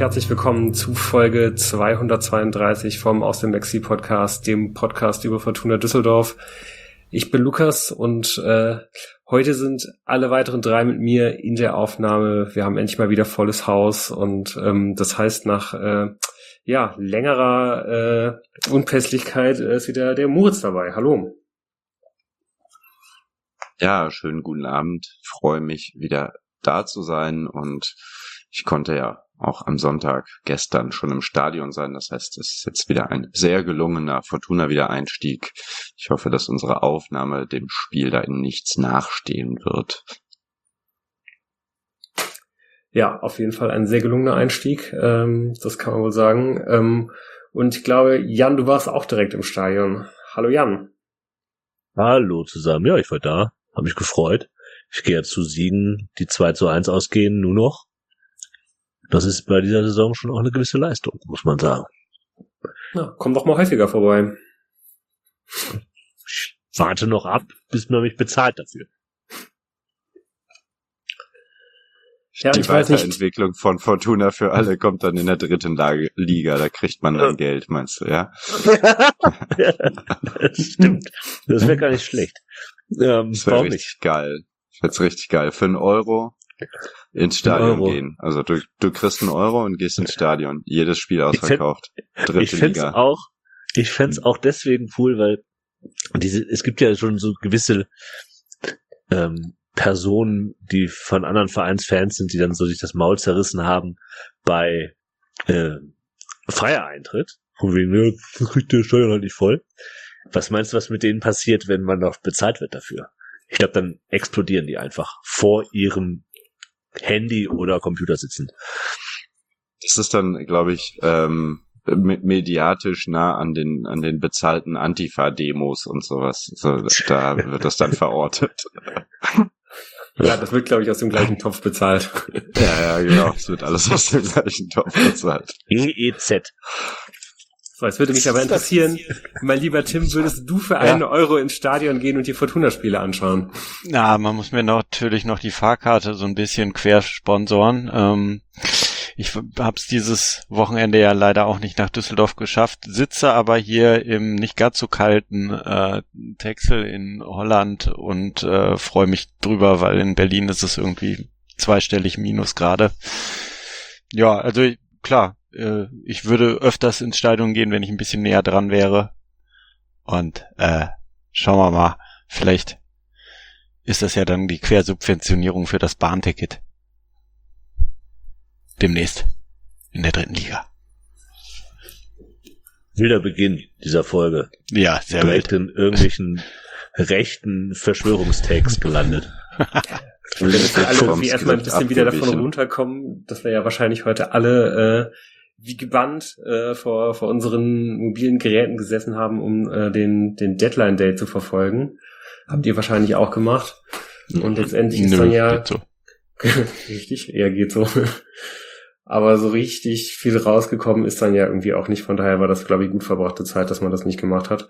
herzlich willkommen zu Folge 232 vom Aus dem Maxi Podcast, dem Podcast über Fortuna Düsseldorf. Ich bin Lukas und heute sind alle weiteren drei mit mir in der Aufnahme. Wir haben endlich mal wieder volles Haus und das heißt, nach längerer Unpässlichkeit ist wieder der Moritz dabei. Hallo. Ja, schönen guten Abend. Freue mich wieder da zu sein und ich konnte ja auch am Sonntag gestern schon im Stadion sein. Das heißt, es ist jetzt wieder ein sehr gelungener Fortuna-Wiedereinstieg. Ich hoffe, dass unsere Aufnahme dem Spiel da in nichts nachstehen wird. Ja, auf jeden Fall ein sehr gelungener Einstieg. Das kann man wohl sagen. Und ich glaube, Jan, du warst auch direkt im Stadion. Hallo Jan. Hallo zusammen. Ja, ich war da. Hab mich gefreut. Ich gehe ja zu Siegen, die 2:1 ausgehen, nur noch. Das ist bei dieser Saison schon auch eine gewisse Leistung, muss man sagen. Ja, komm doch mal häufiger vorbei. Ich warte noch ab, bis man mich bezahlt dafür. Ja, die Weiterentwicklung von Fortuna für alle kommt dann in der dritten Liga. Da kriegt man dann Geld, meinst du, ja? Das stimmt. Das wäre gar nicht schlecht. Das wäre richtig geil. Jetzt richtig geil. Für €1 ins Stadion gehen. Also du kriegst €1 und gehst ins Stadion. Jedes Spiel ausverkauft. Dritte Liga. Ich fänd's auch deswegen cool, weil es gibt ja schon so gewisse Personen, die von anderen Vereinsfans sind, die dann so sich das Maul zerrissen haben bei freier Eintritt. Von wegen, ja, das kriegt der Stadion halt nicht voll. Was meinst du, was mit denen passiert, wenn man noch bezahlt wird dafür? Ich glaube, dann explodieren die einfach vor ihrem Handy oder Computer sitzen. Das ist dann, glaube ich, mediatisch nah an den bezahlten Antifa-Demos und sowas. So, da wird das dann verortet. Ja, das wird, glaube ich, aus dem gleichen Topf bezahlt. Ja, genau. Es wird alles aus dem gleichen Topf bezahlt. GEZ. So, jetzt würde mich aber interessieren, mein lieber Tim, würdest du für €1 ins Stadion gehen und die Fortuna-Spiele anschauen? Na, man muss mir natürlich noch die Fahrkarte so ein bisschen quer sponsoren. Ich hab's dieses Wochenende ja leider auch nicht nach Düsseldorf geschafft, sitze aber hier im nicht ganz so kalten Texel in Holland und freue mich drüber, weil in Berlin ist es irgendwie zweistellig Minusgrade. Ja, also klar, ich würde öfters ins Stadion gehen, wenn ich ein bisschen näher dran wäre. Und schauen wir mal, vielleicht ist das ja dann die Quersubventionierung für das Bahnticket. Demnächst in der dritten Liga. Wilder Beginn dieser Folge. Ja, sehr wild. Direkt in irgendwelchen rechten Verschwörungstags gelandet. Und damit wir alle irgendwie erstmal ein bisschen wieder davon runterkommen, dass wir ja wahrscheinlich heute alle wie gebannt vor unseren mobilen Geräten gesessen haben, um den Deadline Day zu verfolgen. Habt ihr wahrscheinlich auch gemacht. Und letztendlich ist dann ja geht so. Richtig, eher geht so. Aber so richtig viel rausgekommen ist dann ja irgendwie auch nicht. Von daher war das, glaube ich, gut verbrachte Zeit, dass man das nicht gemacht hat.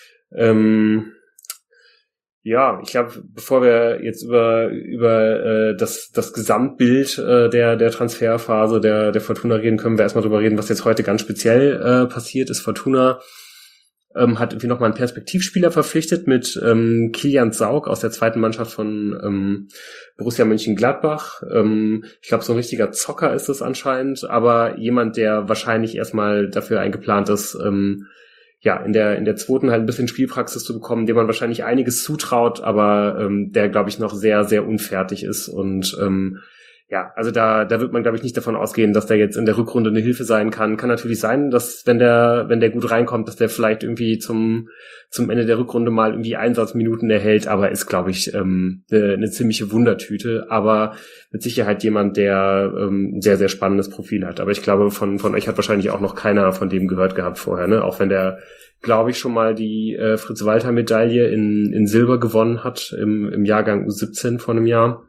Ja, ich glaube, bevor wir jetzt über das Gesamtbild der Transferphase der Fortuna reden, können wir erstmal drüber reden, was jetzt heute ganz speziell passiert ist. Fortuna hat irgendwie nochmal einen Perspektivspieler verpflichtet mit Kilian Saug aus der zweiten Mannschaft von Borussia Mönchengladbach. Ich glaube, so ein richtiger Zocker ist es anscheinend, aber jemand, der wahrscheinlich erstmal dafür eingeplant ist, in der zweiten halt ein bisschen Spielpraxis zu bekommen, dem man wahrscheinlich einiges zutraut, aber der, glaube ich, noch sehr, sehr unfertig ist. Und also da wird man, glaube ich, nicht davon ausgehen, dass der jetzt in der Rückrunde eine Hilfe sein kann. Kann natürlich sein, dass wenn der gut reinkommt, dass der vielleicht irgendwie zum Ende der Rückrunde mal irgendwie Einsatzminuten erhält, aber ist, glaube ich, eine ziemliche Wundertüte. Aber mit Sicherheit jemand, der ein sehr, sehr spannendes Profil hat. Aber ich glaube, von euch hat wahrscheinlich auch noch keiner von dem gehört gehabt vorher, ne? Auch wenn der, glaube ich, schon mal die Fritz-Walter-Medaille in Silber gewonnen hat im Jahrgang U17 vor einem Jahr.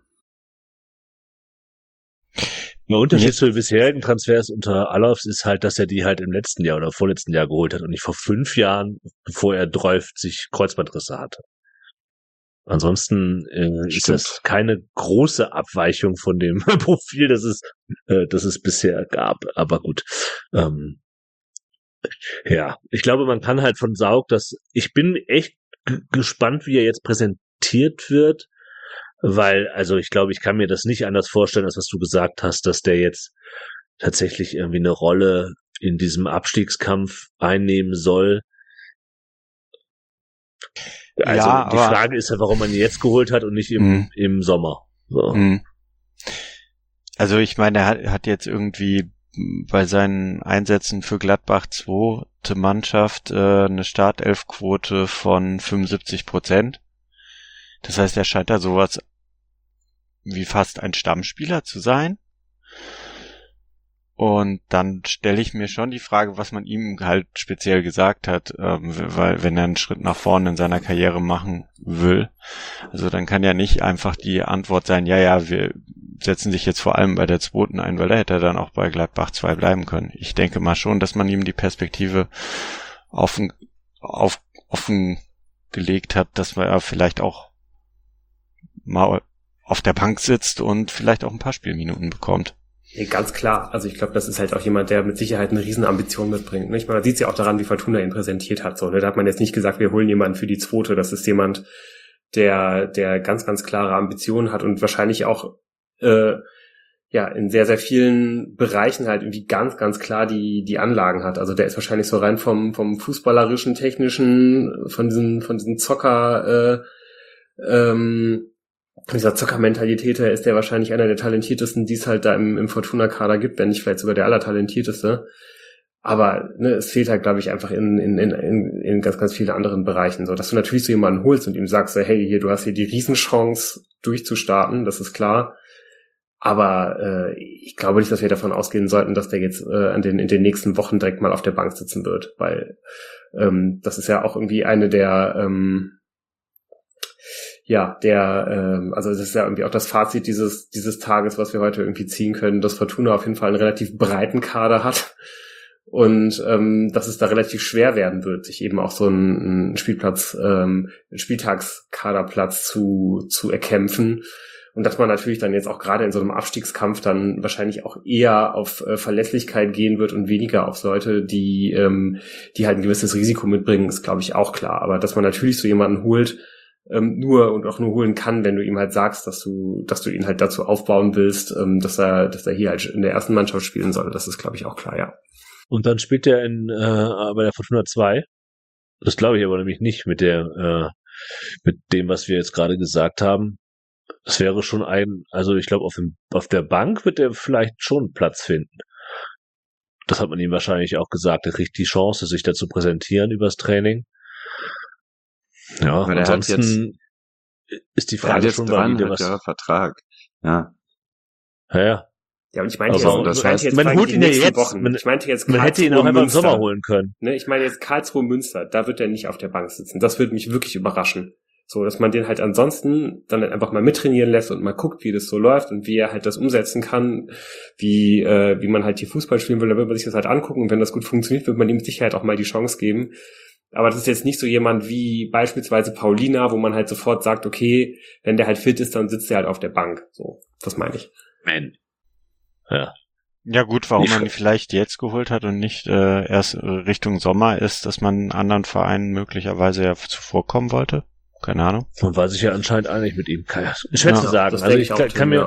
Der Unterschied zu den bisherigen Transfers unter Alofs ist halt, dass er die halt im letzten Jahr oder vorletzten Jahr geholt hat und nicht vor 5 Jahren, bevor er 30 Kreuzbandrisse hatte. Ansonsten ist das keine große Abweichung von dem Profil, das es bisher gab. Aber gut. Ja, ich glaube, man kann halt von Saug, ich bin echt gespannt, wie er jetzt präsentiert wird, weil, also ich glaube, ich kann mir das nicht anders vorstellen, als was du gesagt hast, dass der jetzt tatsächlich irgendwie eine Rolle in diesem Abstiegskampf einnehmen soll. Also ja, die Frage ist ja, warum man ihn jetzt geholt hat und nicht im Sommer. So. Also ich meine, er hat jetzt irgendwie bei seinen Einsätzen für Gladbach zweite Mannschaft eine Startelfquote von 75%. Das heißt, er scheint da sowas wie fast ein Stammspieler zu sein. Und dann stelle ich mir schon die Frage, was man ihm halt speziell gesagt hat, weil wenn er einen Schritt nach vorne in seiner Karriere machen will, also dann kann ja nicht einfach die Antwort sein, ja, wir setzen sich jetzt vor allem bei der zweiten ein, weil da hätte er dann auch bei Gladbach 2 bleiben können. Ich denke mal schon, dass man ihm die Perspektive offen gelegt hat, dass er vielleicht auch mal auf der Bank sitzt und vielleicht auch ein paar Spielminuten bekommt. Nee, ganz klar. Also ich glaube, das ist halt auch jemand, der mit Sicherheit eine riesen Ambition mitbringt. Ne? Ich meine, man sieht es ja auch daran, wie Fortuna ihn präsentiert hat. So, ne? Da hat man jetzt nicht gesagt, wir holen jemanden für die zweite. Das ist jemand, der ganz, ganz klare Ambitionen hat und wahrscheinlich auch in sehr, sehr vielen Bereichen halt irgendwie ganz, ganz klar die Anlagen hat. Also der ist wahrscheinlich so rein vom fußballerischen, technischen, von diesen Zocker, von dieser Zockermentalität her ist der wahrscheinlich einer der talentiertesten, die es halt da im Fortuna-Kader gibt, wenn nicht vielleicht sogar der allertalentierteste. Aber es fehlt halt, glaube ich, einfach in ganz, ganz vielen anderen Bereichen. So, dass du natürlich so jemanden holst und ihm sagst, so, hey, hier, du hast hier die Riesenchance durchzustarten, das ist klar. Aber ich glaube nicht, dass wir davon ausgehen sollten, dass der jetzt in den nächsten Wochen direkt mal auf der Bank sitzen wird, weil das ist ja auch irgendwie eine der also es ist ja irgendwie auch das Fazit dieses Tages, was wir heute irgendwie ziehen können, dass Fortuna auf jeden Fall einen relativ breiten Kader hat und dass es da relativ schwer werden wird, sich eben auch so einen Spieltagskaderplatz zu erkämpfen. Und dass man natürlich dann jetzt auch gerade in so einem Abstiegskampf dann wahrscheinlich auch eher auf Verlässlichkeit gehen wird und weniger auf Leute, die halt ein gewisses Risiko mitbringen, ist, glaube ich, auch klar. Aber dass man natürlich so jemanden holt, nur holen kann, wenn du ihm halt sagst, dass du ihn halt dazu aufbauen willst, dass er hier halt in der ersten Mannschaft spielen soll. Das ist, glaube ich, auch klar, ja. Und dann spielt er bei der Fortuna 2. Das glaube ich aber nämlich nicht mit dem, was wir jetzt gerade gesagt haben. Das wäre schon also ich glaube, auf der Bank wird er vielleicht schon Platz finden. Das hat man ihm wahrscheinlich auch gesagt. Er kriegt die Chance, sich da zu präsentieren übers Training. Ja, aber ansonsten ist die Frage schon mal wieder was. Vertrag. Ja. Ja. Ja, und ich meine man holt ihn ja jetzt. Man hätte ihn auch einfach im Sommer holen können. Ne, ich meine jetzt Karlsruhe Münster, da wird er nicht auf der Bank sitzen. Das würde mich wirklich überraschen. So, dass man den halt ansonsten dann einfach mal mittrainieren lässt und mal guckt, wie das so läuft und wie er halt das umsetzen kann, wie man halt hier Fußball spielen will, dann wird man sich das halt angucken und wenn das gut funktioniert, wird man ihm mit Sicherheit auch mal die Chance geben. Aber das ist jetzt nicht so jemand wie beispielsweise Paulina, wo man halt sofort sagt, okay, wenn der halt fit ist, dann sitzt er halt auf der Bank. So, das meine ich. Man. Ja. Ja gut, warum man ihn vielleicht jetzt geholt hat und nicht erst Richtung Sommer ist, dass man anderen Vereinen möglicherweise ja zuvorkommen wollte. Keine Ahnung. Man war sich ja anscheinend einig mit ihm. Schwer zu sagen. Also ich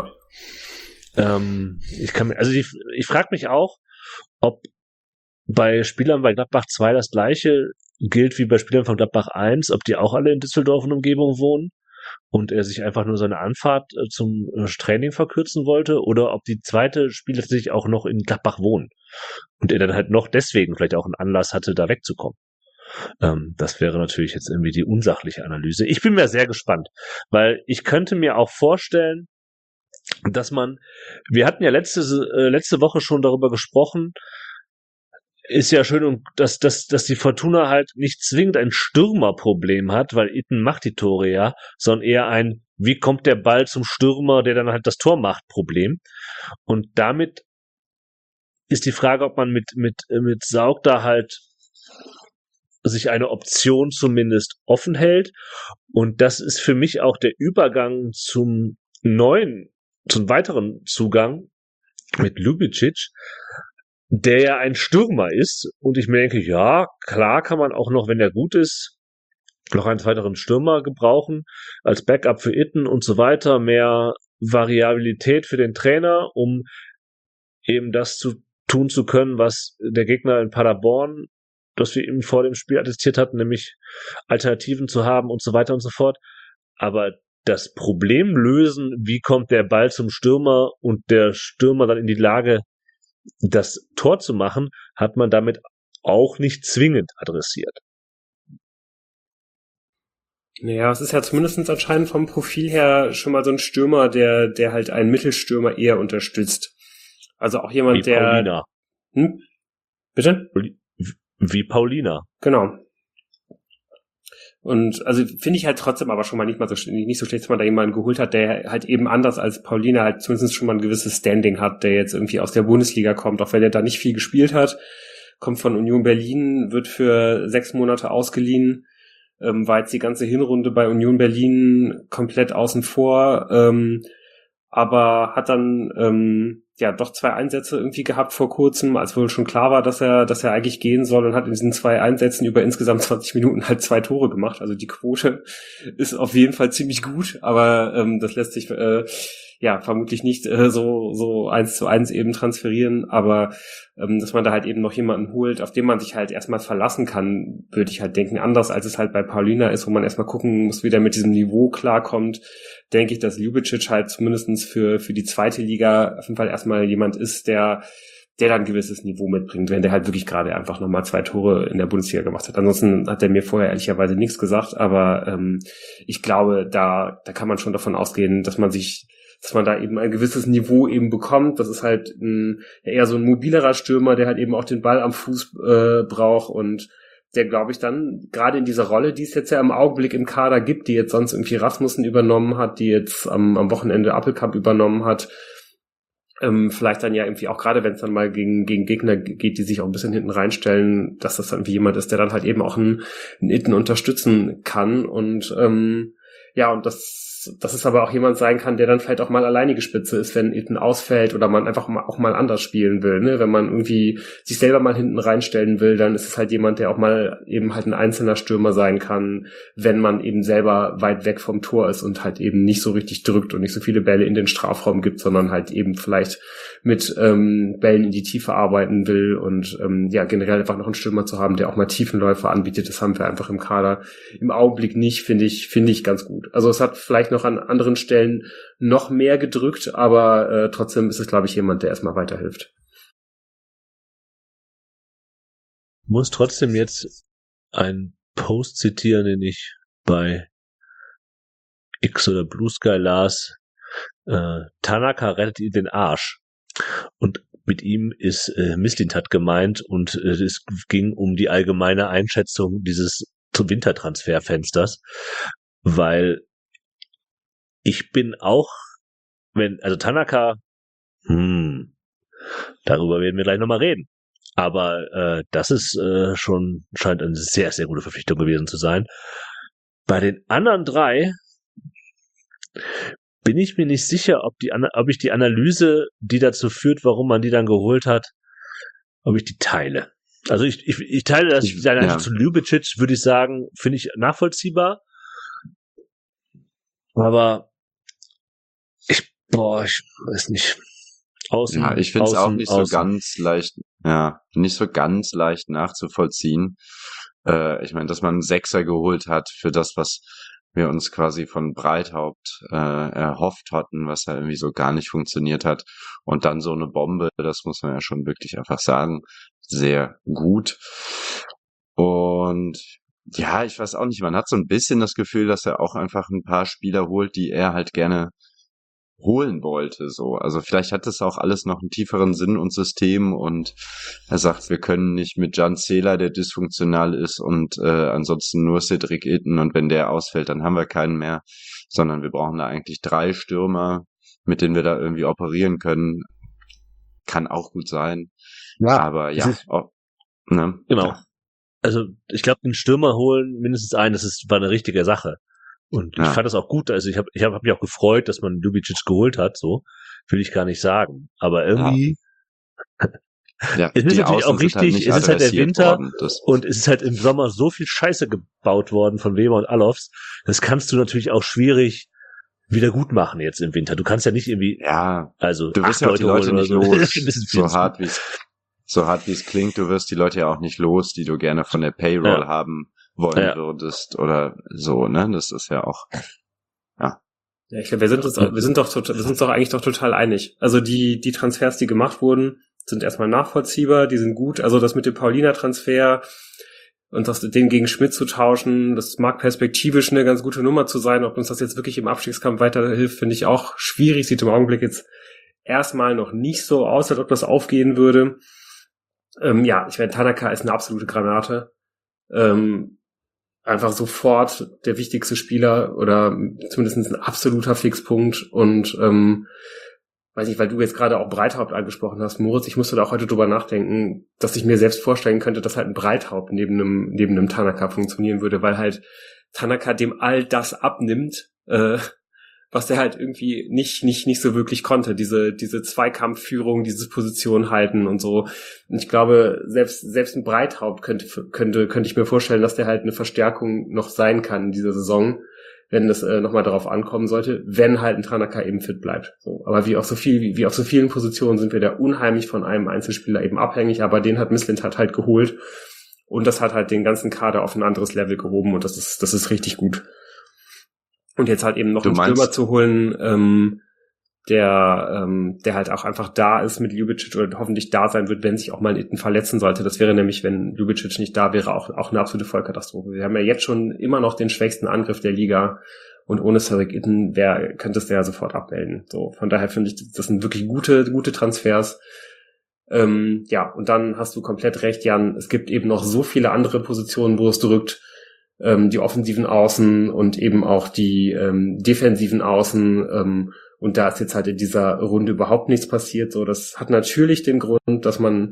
frage mich auch, ob bei Spielern bei Gladbach 2 das gleiche gilt wie bei Spielern von Gladbach 1, ob die auch alle in Düsseldorf und Umgebung wohnen und er sich einfach nur seine Anfahrt zum Training verkürzen wollte oder ob die zweite Spieler sich auch noch in Gladbach wohnen und er dann halt noch deswegen vielleicht auch einen Anlass hatte, da wegzukommen. Das wäre natürlich jetzt irgendwie die unsachliche Analyse. Ich bin mir sehr gespannt, weil ich könnte mir auch vorstellen, dass wir hatten ja letzte Woche schon darüber gesprochen, ist ja schön, und dass die Fortuna halt nicht zwingend ein Stürmerproblem hat, weil Itten macht die Tore ja, sondern eher ein, wie kommt der Ball zum Stürmer, der dann halt das Tor macht, Problem. Und damit ist die Frage, ob man mit Saug da halt sich eine Option zumindest offen hält. Und das ist für mich auch der Übergang zum weiteren Zugang mit Ljubicic, der ja ein Stürmer ist. Und ich mir denke, ja, klar kann man auch noch, wenn er gut ist, noch einen weiteren Stürmer gebrauchen, als Backup für Itten und so weiter, mehr Variabilität für den Trainer, um eben das tun zu können, was der Gegner in Paderborn, das wir ihm vor dem Spiel attestiert hatten, nämlich Alternativen zu haben und so weiter und so fort. Aber das Problem lösen, wie kommt der Ball zum Stürmer und der Stürmer dann in die Lage, das Tor zu machen, hat man damit auch nicht zwingend adressiert. Naja, es ist ja zumindest anscheinend vom Profil her schon mal so ein Stürmer, der halt einen Mittelstürmer eher unterstützt. Also auch jemand, wie Paulina. Bitte? Wie Paulina. Genau. Und also finde ich halt trotzdem aber schon mal nicht so schlecht, dass man da jemanden geholt hat, der halt eben anders als Paulina halt zumindest schon mal ein gewisses Standing hat, der jetzt irgendwie aus der Bundesliga kommt, auch wenn er da nicht viel gespielt hat, kommt von Union Berlin, wird für 6 Monate ausgeliehen, war jetzt die ganze Hinrunde bei Union Berlin komplett außen vor, aber hat dann doch 2 Einsätze irgendwie gehabt vor kurzem, als wohl schon klar war, dass er eigentlich gehen soll, und hat in diesen 2 Einsätzen über insgesamt 20 Minuten halt 2 Tore gemacht. Also die Quote ist auf jeden Fall ziemlich gut, aber das lässt sich vermutlich nicht so 1:1 eben transferieren, aber dass man da halt eben noch jemanden holt, auf den man sich halt erstmal verlassen kann, würde ich halt denken, anders als es halt bei Paulina ist, wo man erstmal gucken muss, wie der mit diesem Niveau klarkommt, denke ich, dass Ljubicic halt zumindestens für die zweite Liga auf jeden Fall erstmal jemand ist, der dann ein gewisses Niveau mitbringt, wenn der halt wirklich gerade einfach nochmal 2 Tore in der Bundesliga gemacht hat. Ansonsten hat er mir vorher ehrlicherweise nichts gesagt, aber ich glaube, da kann man schon davon ausgehen, dass man da eben ein gewisses Niveau eben bekommt. Das ist halt eher so ein mobilerer Stürmer, der halt eben auch den Ball am Fuß braucht, und der, glaube ich, dann gerade in dieser Rolle, die es jetzt ja im Augenblick im Kader gibt, die jetzt sonst irgendwie Rasmussen übernommen hat, die jetzt am Wochenende Appelkamp übernommen hat, vielleicht dann ja irgendwie auch gerade, wenn es dann mal gegen Gegner geht, die sich auch ein bisschen hinten reinstellen, dass das dann wie jemand ist, der dann halt eben auch einen Itten unterstützen kann, und und dass es aber auch jemand sein kann, der dann vielleicht auch mal alleinige Spitze ist, wenn Itten ausfällt oder man einfach auch mal anders spielen will, ne? Wenn man irgendwie sich selber mal hinten reinstellen will, dann ist es halt jemand, der auch mal eben halt ein einzelner Stürmer sein kann, wenn man eben selber weit weg vom Tor ist und halt eben nicht so richtig drückt und nicht so viele Bälle in den Strafraum gibt, sondern halt eben vielleicht mit Bällen in die Tiefe arbeiten will, und generell einfach noch einen Stürmer zu haben, der auch mal Tiefenläufe anbietet, das haben wir einfach im Kader im Augenblick nicht, finde ich ganz gut. Also es hat vielleicht noch an anderen Stellen noch mehr gedrückt, aber trotzdem ist es, glaube ich, jemand, der erstmal weiterhilft. Ich muss trotzdem jetzt einen Post zitieren, den ich bei X oder Blue Sky las. Tanaka rettet ihm den Arsch. Und mit ihm ist Mislintat gemeint, und es ging um die allgemeine Einschätzung dieses Wintertransferfensters, weil ich bin auch, Tanaka, darüber werden wir gleich nochmal reden. Aber das ist scheint eine sehr, sehr gute Verpflichtung gewesen zu sein. Bei den anderen 3 bin ich mir nicht sicher, ob ich die Analyse, die dazu führt, warum man die dann geholt hat, ob ich die teile. Also ich teile das, seine Einstellung zu Ljubicic, würde ich sagen, finde ich nachvollziehbar. Aber ich weiß nicht. Ich finde es auch nicht so ganz leicht nachzuvollziehen. Ich meine, dass man einen Sechser geholt hat für das, was wir uns quasi von Breithaupt erhofft hatten, was ja irgendwie so gar nicht funktioniert hat. Und dann so eine Bombe, das muss man ja schon wirklich einfach sagen, sehr gut. Und ja, ich weiß auch nicht, man hat so ein bisschen das Gefühl, dass er auch einfach ein paar Spieler holt, die er halt gerne holen wollte, so. Also vielleicht hat das auch alles noch einen tieferen Sinn und System, und er sagt, wir können nicht mit Jan Zehler, der dysfunktional ist, und ansonsten nur Cedric Itten, und wenn der ausfällt, dann haben wir keinen mehr, sondern wir brauchen da eigentlich 3 Stürmer, mit denen wir da irgendwie operieren können. Kann auch gut sein. Ja, aber ja, genau. also ich glaube, den Stürmer holen, mindestens einen, war eine richtige Sache. Und ich fand das auch gut, also ich hab mich auch gefreut, dass man Ljubicic geholt hat, so, will ich gar nicht sagen. Aber irgendwie, Ja, es ist natürlich auch richtig, es ist halt der Winter und es ist halt im Sommer so viel Scheiße gebaut worden von Weber und Alofs, das kannst du natürlich auch schwierig wieder gut machen jetzt im Winter. Du kannst ja nicht irgendwie, also du wirst ja auch die Leute nicht los, so hart wie es klingt, du wirst die Leute ja auch nicht los, die du gerne von der Payroll haben wollen würdest oder so, ne? Das ist ja auch, Ja, ich glaube, wir sind uns doch eigentlich total einig. Also die Transfers, die gemacht wurden, sind erstmal nachvollziehbar, die sind gut. Also das mit dem Paulina-Transfer und den gegen Schmidt zu tauschen, das mag perspektivisch eine ganz gute Nummer zu sein. Ob uns das jetzt wirklich im Abstiegskampf weiterhilft, finde ich auch schwierig. Sieht im Augenblick jetzt erstmal noch nicht so aus, als ob das aufgehen würde. Ich meine, Tanaka ist eine absolute Granate. Einfach sofort der wichtigste Spieler oder zumindest ein absoluter Fixpunkt und weiß nicht, weil du jetzt gerade auch Breithaupt angesprochen hast, Moritz, ich musste da auch heute drüber nachdenken, dass ich mir selbst vorstellen könnte, dass halt ein Breithaupt neben einem Tanaka funktionieren würde, weil halt Tanaka dem all das abnimmt, was der halt irgendwie nicht so wirklich konnte, diese Zweikampfführung, dieses Position halten und so. Und ich glaube, selbst ein Breithaupt könnte ich mir vorstellen, dass der halt eine Verstärkung noch sein kann in dieser Saison, wenn es nochmal darauf ankommen sollte, wenn halt ein Tanaka eben fit bleibt. So, aber wie auf so vielen Positionen sind wir da unheimlich von einem Einzelspieler eben abhängig, aber den hat Mislintat halt geholt und das hat halt den ganzen Kader auf ein anderes Level gehoben und das ist richtig gut. Und jetzt halt eben noch einen Stürmer zu holen, der halt auch einfach da ist mit Ljubicic oder hoffentlich da sein wird, wenn sich auch mal ein Itten verletzen sollte. Das wäre nämlich, wenn Ljubicic nicht da wäre, auch eine absolute Vollkatastrophe. Wir haben ja jetzt schon immer noch den schwächsten Angriff der Liga und ohne Cedric Itten könnte es der ja sofort abmelden. So, von daher finde ich, das sind wirklich gute Transfers. Und dann hast du komplett recht, Jan. Es gibt eben noch so viele andere Positionen, wo es drückt. Die offensiven Außen und eben auch die defensiven Außen, und da ist jetzt halt in dieser Runde überhaupt nichts passiert. So, das hat natürlich den Grund, dass man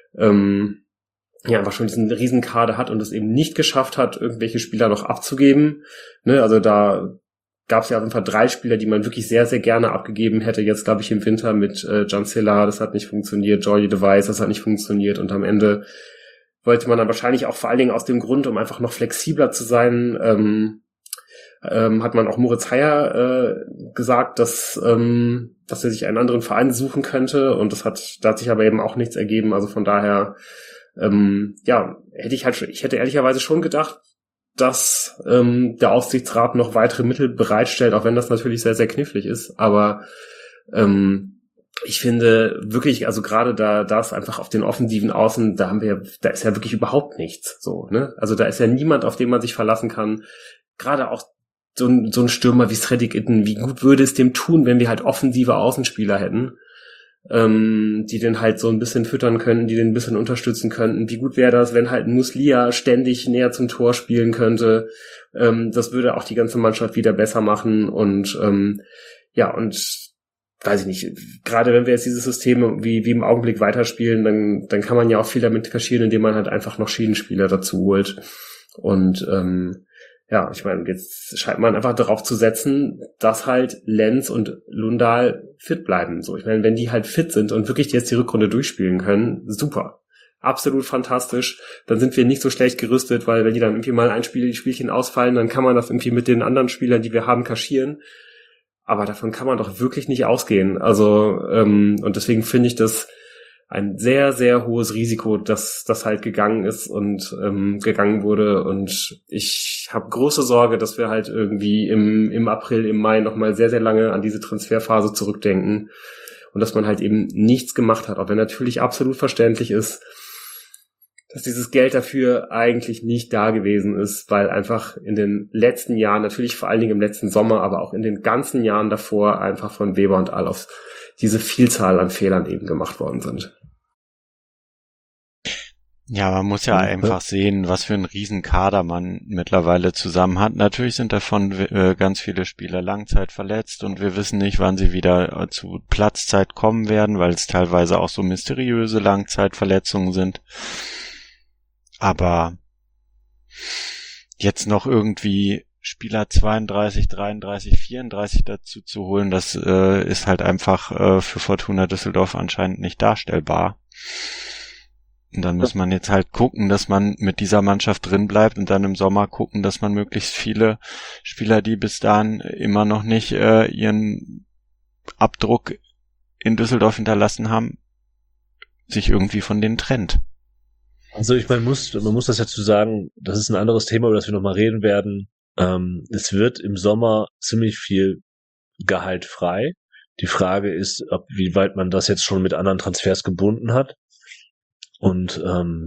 einfach schon diesen Riesenkader hat und es eben nicht geschafft hat, irgendwelche Spieler noch abzugeben. Ne, also da gab es ja auf jeden Fall 3 Spieler, die man wirklich sehr, sehr gerne abgegeben hätte. Jetzt, glaube ich, im Winter mit Cancela, das hat nicht funktioniert, Jordi de Wijs, das hat nicht funktioniert und am Ende wollte man dann wahrscheinlich auch vor allen Dingen aus dem Grund, um einfach noch flexibler zu sein, hat man auch Moritz Heyer gesagt, dass er sich einen anderen Verein suchen könnte und da hat sich aber eben auch nichts ergeben. Also von daher, ich hätte ehrlicherweise schon gedacht, dass der Aufsichtsrat noch weitere Mittel bereitstellt, auch wenn das natürlich sehr, sehr knifflig ist. Aber ich finde wirklich, also gerade da ist einfach auf den offensiven Außen, da ist ja wirklich überhaupt nichts, so, ne? Also da ist ja niemand, auf den man sich verlassen kann. Gerade auch so ein Stürmer wie Cedric Itten, wie gut würde es dem tun, wenn wir halt offensive Außenspieler hätten, die den halt so ein bisschen füttern könnten, die den ein bisschen unterstützen könnten. Wie gut wäre das, wenn halt Muslia ständig näher zum Tor spielen könnte? Das würde auch die ganze Mannschaft wieder besser machen und weiß ich nicht, gerade wenn wir jetzt dieses System wie im Augenblick weiterspielen, dann kann man ja auch viel damit kaschieren, indem man halt einfach noch Schienenspieler dazu holt. Und ich meine, jetzt scheint man einfach darauf zu setzen, dass halt Lenz und Lundahl fit bleiben. So, ich meine, wenn die halt fit sind und wirklich jetzt die Rückrunde durchspielen können, super. Absolut fantastisch. Dann sind wir nicht so schlecht gerüstet, weil wenn die dann irgendwie mal ein Spielchen ausfallen, dann kann man das irgendwie mit den anderen Spielern, die wir haben, kaschieren. Aber davon kann man doch wirklich nicht ausgehen. Also, und deswegen finde ich das ein sehr, sehr hohes Risiko, dass das halt gegangen ist und gegangen wurde. Und ich habe große Sorge, dass wir halt irgendwie im April, im Mai nochmal sehr, sehr lange an diese Transferphase zurückdenken. Und dass man halt eben nichts gemacht hat. Auch wenn natürlich absolut verständlich ist, dass dieses Geld dafür eigentlich nicht da gewesen ist, weil einfach in den letzten Jahren, natürlich vor allen Dingen im letzten Sommer, aber auch in den ganzen Jahren davor einfach von Weber und Alofs diese Vielzahl an Fehlern eben gemacht worden sind. Ja, man muss ja einfach sehen, was für einen riesen Kader man mittlerweile zusammen hat. Natürlich sind davon ganz viele Spieler Langzeit verletzt und wir wissen nicht, wann sie wieder zu Platzzeit kommen werden, weil es teilweise auch so mysteriöse Langzeitverletzungen sind. Aber jetzt noch irgendwie Spieler 32, 33, 34 dazu zu holen, das ist halt einfach für Fortuna Düsseldorf anscheinend nicht darstellbar. Und dann muss man jetzt halt gucken, dass man mit dieser Mannschaft drin bleibt und dann im Sommer gucken, dass man möglichst viele Spieler, die bis dahin immer noch nicht ihren Abdruck in Düsseldorf hinterlassen haben, sich irgendwie von denen trennt. Also man muss dazu sagen, das ist ein anderes Thema, über das wir nochmal reden werden. Es wird im Sommer ziemlich viel Gehalt frei. Die Frage ist, wie weit man das jetzt schon mit anderen Transfers gebunden hat. Und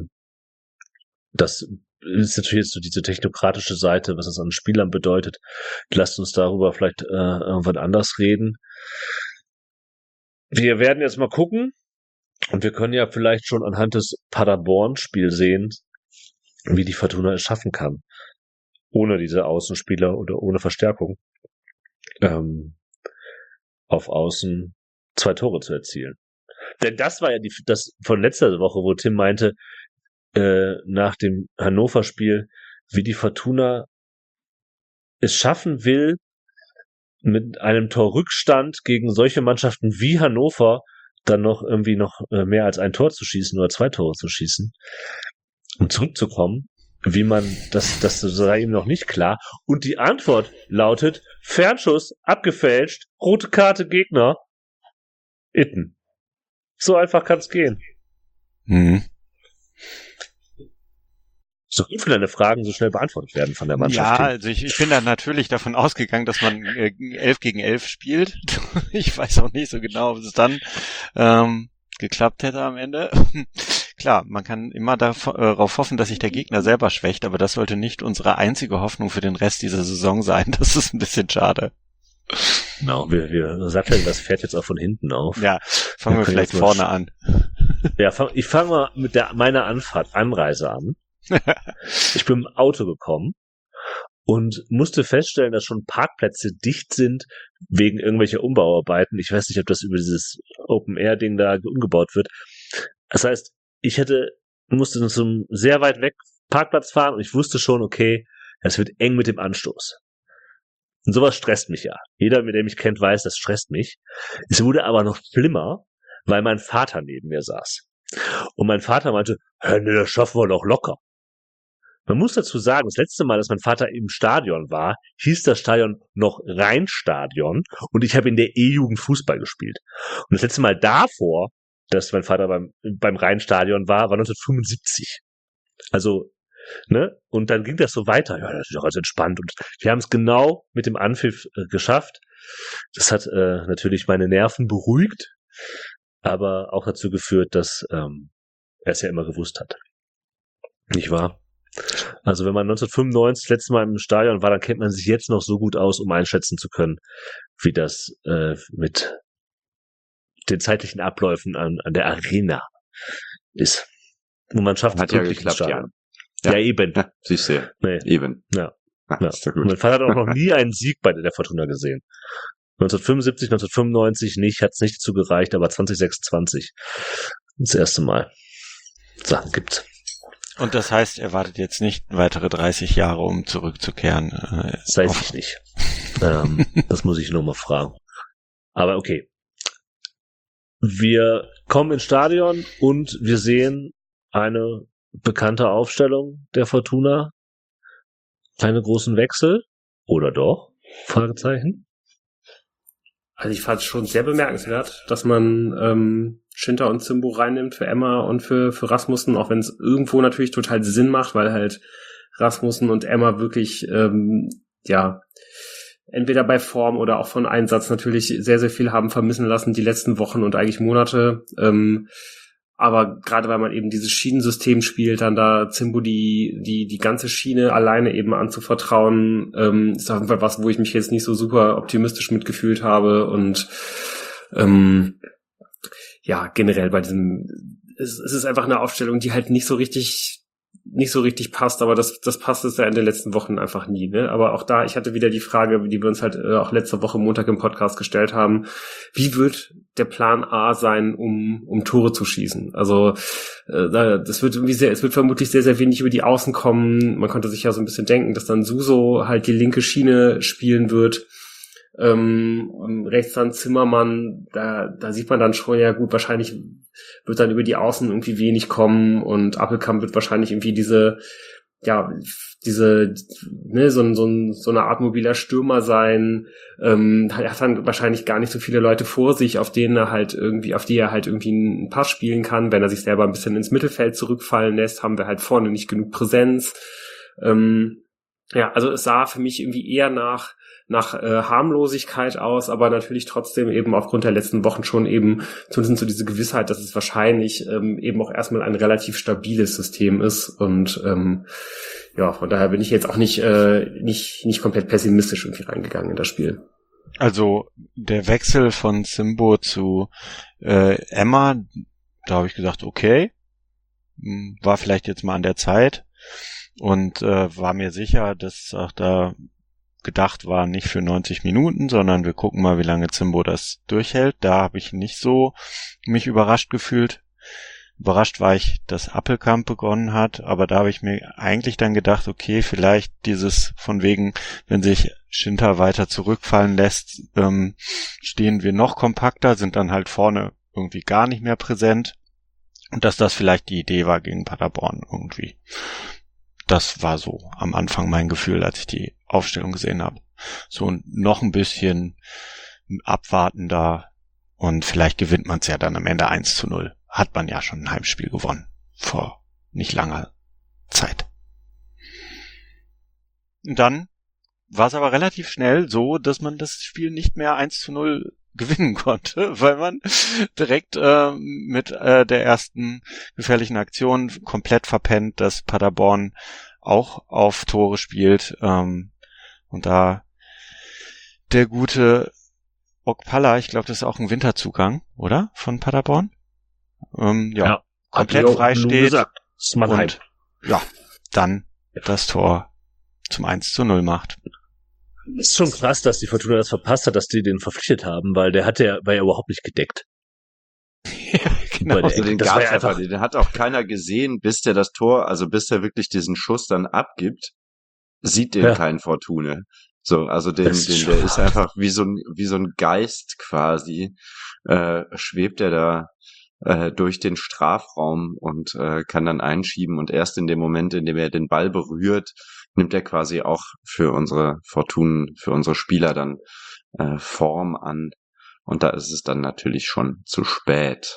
das ist natürlich jetzt so diese technokratische Seite, was das an Spielern bedeutet. Lasst uns darüber vielleicht irgendwann anders reden. Wir werden jetzt mal gucken und wir können ja vielleicht schon anhand des Paderborn-Spiels sehen, wie die Fortuna es schaffen kann, ohne diese Außenspieler oder ohne Verstärkung auf Außen 2 Tore zu erzielen. Denn das war ja das von letzter Woche, wo Tim meinte, nach dem Hannover-Spiel, wie die Fortuna es schaffen will, mit einem Torrückstand gegen solche Mannschaften wie Hannover dann noch irgendwie noch mehr als ein Tor zu schießen oder 2 Tore zu schießen, um zurückzukommen. Wie man, das sei ihm noch nicht klar. Und die Antwort lautet, Fernschuss, abgefälscht, rote Karte, Gegner, Itten. So einfach kann's gehen. Mhm. So viele deine Fragen so schnell beantwortet werden von der Mannschaft. Ja, also ich bin da natürlich davon ausgegangen, dass man 11 gegen 11 spielt. Ich weiß auch nicht so genau, ob es dann geklappt hätte am Ende. Klar, man kann immer darauf hoffen, dass sich der Gegner selber schwächt, aber das sollte nicht unsere einzige Hoffnung für den Rest dieser Saison sein. Das ist ein bisschen schade. Genau, wir satteln das Pferd jetzt auch von hinten auf. Ja, fangen wir vielleicht vorne an. Ja, ich fange mal mit meiner Anreise an. Ich bin im Auto gekommen und musste feststellen, dass schon Parkplätze dicht sind wegen irgendwelcher Umbauarbeiten. Ich weiß nicht, ob das über dieses Open-Air-Ding da umgebaut wird. Das heißt, musste zum sehr weit weg Parkplatz fahren und ich wusste schon, okay, es wird eng mit dem Anstoß. Und sowas stresst mich ja. Jeder, der mich kennt, weiß, das stresst mich. Es wurde aber noch schlimmer, weil mein Vater neben mir saß. Und mein Vater meinte, nee, das schaffen wir doch locker. Man muss dazu sagen, das letzte Mal, dass mein Vater im Stadion war, hieß das Stadion noch Rheinstadion und ich habe in der E-Jugend Fußball gespielt. Und das letzte Mal davor, dass mein Vater beim Rheinstadion war 1975. Also, ne? Und dann ging das so weiter. Ja, das ist doch alles entspannt. Und wir haben es genau mit dem Anpfiff geschafft. Das hat natürlich meine Nerven beruhigt, aber auch dazu geführt, dass er es ja immer gewusst hat. Nicht wahr? Also wenn man 1995 das letzte Mal im Stadion war, dann kennt man sich jetzt noch so gut aus, um einschätzen zu können, wie das mit den zeitlichen Abläufen an der Arena ist. Und man schafft hat es ja wirklich geklappt, ja. Ja, eben. Ja, siehst du. Nee. Eben. Ja. Ja. Ist doch gut. Und mein Vater hat auch noch nie einen Sieg bei der Fortuna gesehen. 1975, 1995 nicht, hat es nicht dazu gereicht, aber 2026 das erste Mal. So, gibt's. Und das heißt, er wartet jetzt nicht weitere 30 Jahre, um zurückzukehren. Das weiß ich nicht. Das muss ich nur mal fragen. Aber okay. Wir kommen ins Stadion und wir sehen eine bekannte Aufstellung der Fortuna. Keine großen Wechsel. Oder doch? Fragezeichen. Also ich fand es schon sehr bemerkenswert, dass man Schinter und Zimbo reinnimmt für Emma und für Rasmussen, auch wenn es irgendwo natürlich total Sinn macht, weil halt Rasmussen und Emma wirklich entweder bei Form oder auch von Einsatz natürlich sehr, sehr viel haben vermissen lassen die letzten Wochen und eigentlich Monate. Aber gerade weil man eben dieses Schienensystem spielt, dann da Zimbo die ganze Schiene alleine eben anzuvertrauen, ist auf jeden Fall was, wo ich mich jetzt nicht so super optimistisch mitgefühlt habe und generell bei diesem, es ist einfach eine Aufstellung, die halt nicht so richtig passt, aber das passt es ja in den letzten Wochen einfach nie, ne? Aber auch da, ich hatte wieder die Frage, die wir uns halt auch letzte Woche Montag im Podcast gestellt haben, wie wird der Plan A sein, um Tore zu schießen. Also das wird irgendwie es wird vermutlich sehr, sehr wenig über die Außen kommen. Man konnte sich ja so ein bisschen denken, dass dann Suso halt die linke Schiene spielen wird. Rechts dann Zimmermann, da sieht man dann schon, ja gut, wahrscheinlich wird dann über die Außen irgendwie wenig kommen und Appelkamp wird wahrscheinlich irgendwie so eine Art mobiler Stürmer sein. Er hat dann wahrscheinlich gar nicht so viele Leute vor sich, auf die er halt irgendwie einen Pass spielen kann. Wenn er sich selber ein bisschen ins Mittelfeld zurückfallen lässt, haben wir halt vorne nicht genug Präsenz. Also es sah für mich irgendwie eher nach Harmlosigkeit aus, aber natürlich trotzdem eben aufgrund der letzten Wochen schon eben zumindest so diese Gewissheit, dass es wahrscheinlich eben auch erstmal ein relativ stabiles System ist und von daher bin ich jetzt auch nicht komplett pessimistisch irgendwie reingegangen in das Spiel. Also der Wechsel von Simbo zu Emma, da habe ich gesagt, okay, war vielleicht jetzt mal an der Zeit und war mir sicher, dass auch da gedacht war, nicht für 90 Minuten, sondern wir gucken mal, wie lange Zimbo das durchhält. Da habe ich nicht so mich überrascht gefühlt. Überrascht war ich, dass Appelkamp begonnen hat, aber da habe ich mir eigentlich dann gedacht, okay, vielleicht dieses von wegen, wenn sich Schinter weiter zurückfallen lässt, stehen wir noch kompakter, sind dann halt vorne irgendwie gar nicht mehr präsent und dass das vielleicht die Idee war gegen Paderborn irgendwie. Das war so am Anfang mein Gefühl, als ich die Aufstellung gesehen habe. So noch ein bisschen abwartender und vielleicht gewinnt man es ja dann am Ende 1-0. Hat man ja schon ein Heimspiel gewonnen. Vor nicht langer Zeit. Und dann war es aber relativ schnell so, dass man das Spiel nicht mehr 1-0 gewinnen konnte, weil man direkt mit der ersten gefährlichen Aktion komplett verpennt, dass Paderborn auch auf Tore spielt und da der gute Okpala, ich glaube, das ist auch ein Winterzugang, oder? Von Paderborn? Komplett frei steht und dann das Tor zum 1-0 macht. Ist schon krass, dass die Fortuna das verpasst hat, dass die den verpflichtet haben, weil war ja überhaupt nicht gedeckt. Ja, genau. Also den gab's einfach, den hat auch keiner gesehen, bis der wirklich diesen Schuss dann abgibt, sieht den kein Fortuna. So, also der ist einfach wie so ein Geist quasi, schwebt er da durch den Strafraum und kann dann einschieben und erst in dem Moment, in dem er den Ball berührt, nimmt er quasi auch für unsere Fortunen, für unsere Spieler dann Form an und da ist es dann natürlich schon zu spät.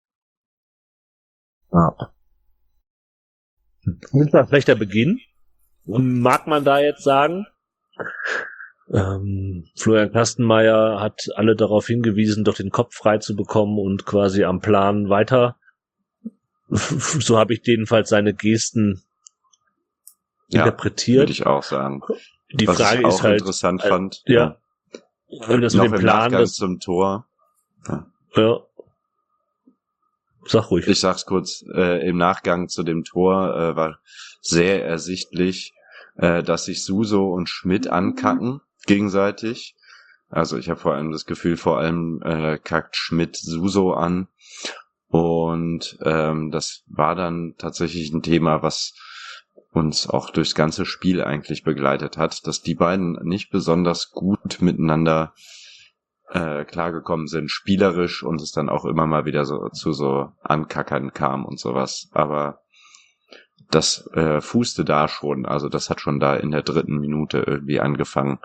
Ist das vielleicht der Beginn? Mag man da jetzt sagen? Florian Kastenmeier hat alle darauf hingewiesen, doch den Kopf frei zu bekommen und quasi am Plan weiter. So habe ich jedenfalls seine Gesten interpretiert. Würde ich auch sagen. Die Was Frage ich auch ist halt interessant fand. Wenn das noch mit dem Plan im Nachgang zum Tor. Ja. Sag ruhig. Ich sag's kurz. Im Nachgang zu dem Tor war sehr ersichtlich, dass sich Suso und Schmidt ankacken gegenseitig. Also ich habe vor allem das Gefühl, kackt Schmidt Suso an. Und das war dann tatsächlich ein Thema, was uns auch durchs ganze Spiel eigentlich begleitet hat, dass die beiden nicht besonders gut miteinander klargekommen sind, spielerisch, und es dann auch immer mal wieder so zu so Ankackern kam und sowas. Aber das fußte da schon, also das hat schon da in der 3. Minute irgendwie angefangen.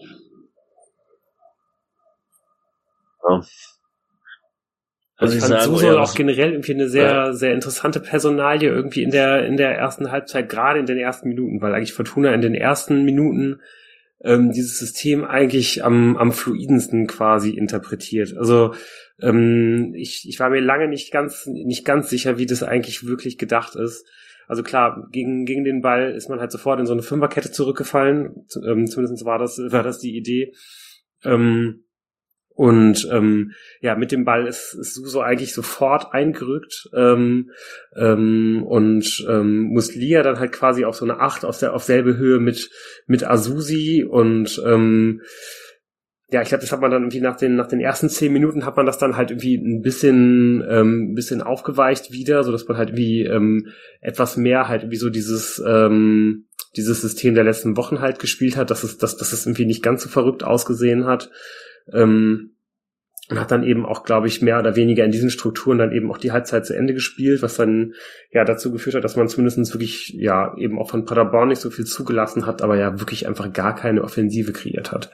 Ja. Also ich fand Suso auch generell irgendwie eine sehr, sehr interessante Personalie irgendwie in der ersten Halbzeit, gerade in den ersten Minuten, weil eigentlich Fortuna in den ersten Minuten dieses System eigentlich am fluidensten quasi interpretiert. Also ich war mir lange nicht ganz sicher, wie das eigentlich wirklich gedacht ist. Also klar, gegen den Ball ist man halt sofort in so eine Fünferkette zurückgefallen. Zumindest war das die Idee. Mit dem Ball ist Suso eigentlich sofort eingerückt Muslia dann halt quasi auf so eine 8 auf selbe Höhe mit Azusi und ja, ich glaube, das hat man dann irgendwie nach den ersten 10 Minuten hat man das dann halt irgendwie ein bisschen aufgeweicht wieder, so dass man halt irgendwie etwas mehr halt irgendwie so dieses System der letzten Wochen halt gespielt hat, dass es irgendwie nicht ganz so verrückt ausgesehen hat. Und hat dann eben auch, glaube ich, mehr oder weniger in diesen Strukturen dann eben auch die Halbzeit zu Ende gespielt, was dann ja dazu geführt hat, dass man zumindest wirklich ja eben auch von Paderborn nicht so viel zugelassen hat, aber ja wirklich einfach gar keine Offensive kreiert hat.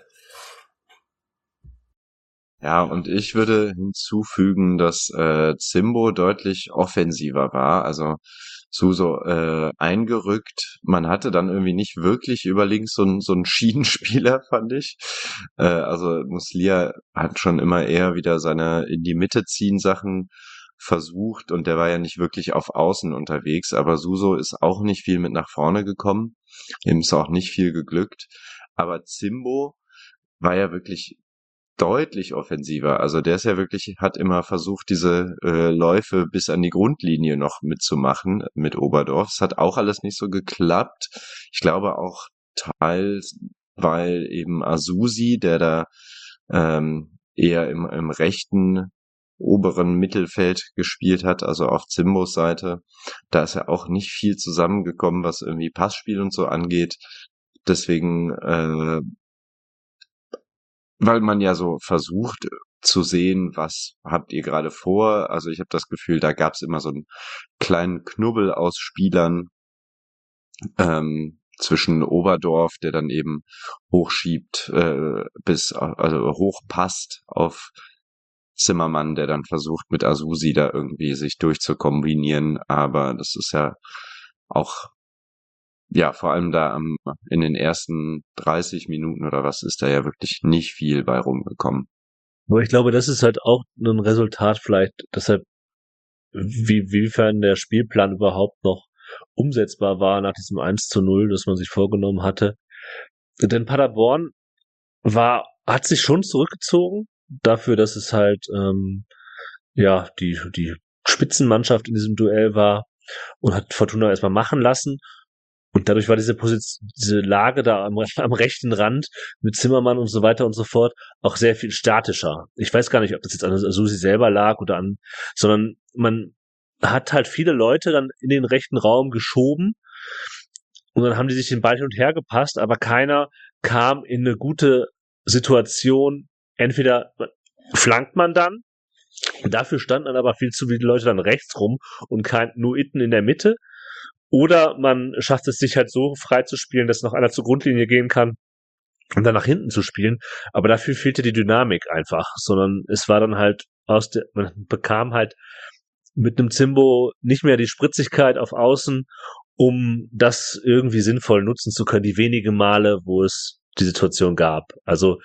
Ja, und ich würde hinzufügen, dass Zimbo deutlich offensiver war, also Suso eingerückt. Man hatte dann irgendwie nicht wirklich über links so einen Schienenspieler, fand ich. Also Muslia hat schon immer eher wieder seine in die Mitte ziehen Sachen versucht und der war ja nicht wirklich auf Außen unterwegs, aber Suso ist auch nicht viel mit nach vorne gekommen. Ihm ist auch nicht viel geglückt. Aber Zimbo war ja wirklich deutlich offensiver. Also der ist ja wirklich, hat immer versucht, diese Läufe bis an die Grundlinie noch mitzumachen mit Oberdorf. Es hat auch alles nicht so geklappt. Ich glaube auch teils, weil eben Azusi, der da eher im rechten oberen Mittelfeld gespielt hat, also auf Zimbos Seite, da ist ja auch nicht viel zusammengekommen, was irgendwie Passspiel und so angeht. Deswegen weil man ja so versucht zu sehen, was habt ihr gerade vor. Also ich habe das Gefühl, da gab es immer so einen kleinen Knubbel aus Spielern zwischen Oberdorf, der dann eben hochschiebt, also hochpasst auf Zimmermann, der dann versucht mit Azusi da irgendwie sich durchzukombinieren. Aber das ist ja auch ja, vor allem da in den ersten 30 Minuten oder was ist da ja wirklich nicht viel bei rumgekommen. Aber ich glaube, das ist halt auch ein Resultat vielleicht, deshalb, wiefern der Spielplan überhaupt noch umsetzbar war nach diesem 1:0, das man sich vorgenommen hatte. Denn Paderborn hat sich schon zurückgezogen, dafür, dass es halt die Spitzenmannschaft in diesem Duell war und hat Fortuna erstmal machen lassen. Und dadurch war diese Lage da am rechten Rand mit Zimmermann und so weiter und so fort auch sehr viel statischer. Ich weiß gar nicht, ob das jetzt an Azusi selber lag oder sondern man hat halt viele Leute dann in den rechten Raum geschoben und dann haben die sich den Ball hin und her gepasst, aber keiner kam in eine gute Situation. Entweder flankt man dann, dafür standen dann aber viel zu viele Leute dann rechts rum und nur Itten in der Mitte. Oder man schafft es sich halt so frei zu spielen, dass noch einer zur Grundlinie gehen kann und dann nach hinten zu spielen. Aber dafür fehlte die Dynamik einfach, sondern es war dann halt man bekam halt mit einem Zimbo nicht mehr die Spritzigkeit auf Außen, um das irgendwie sinnvoll nutzen zu können, die wenigen Male, wo es die Situation gab. Also,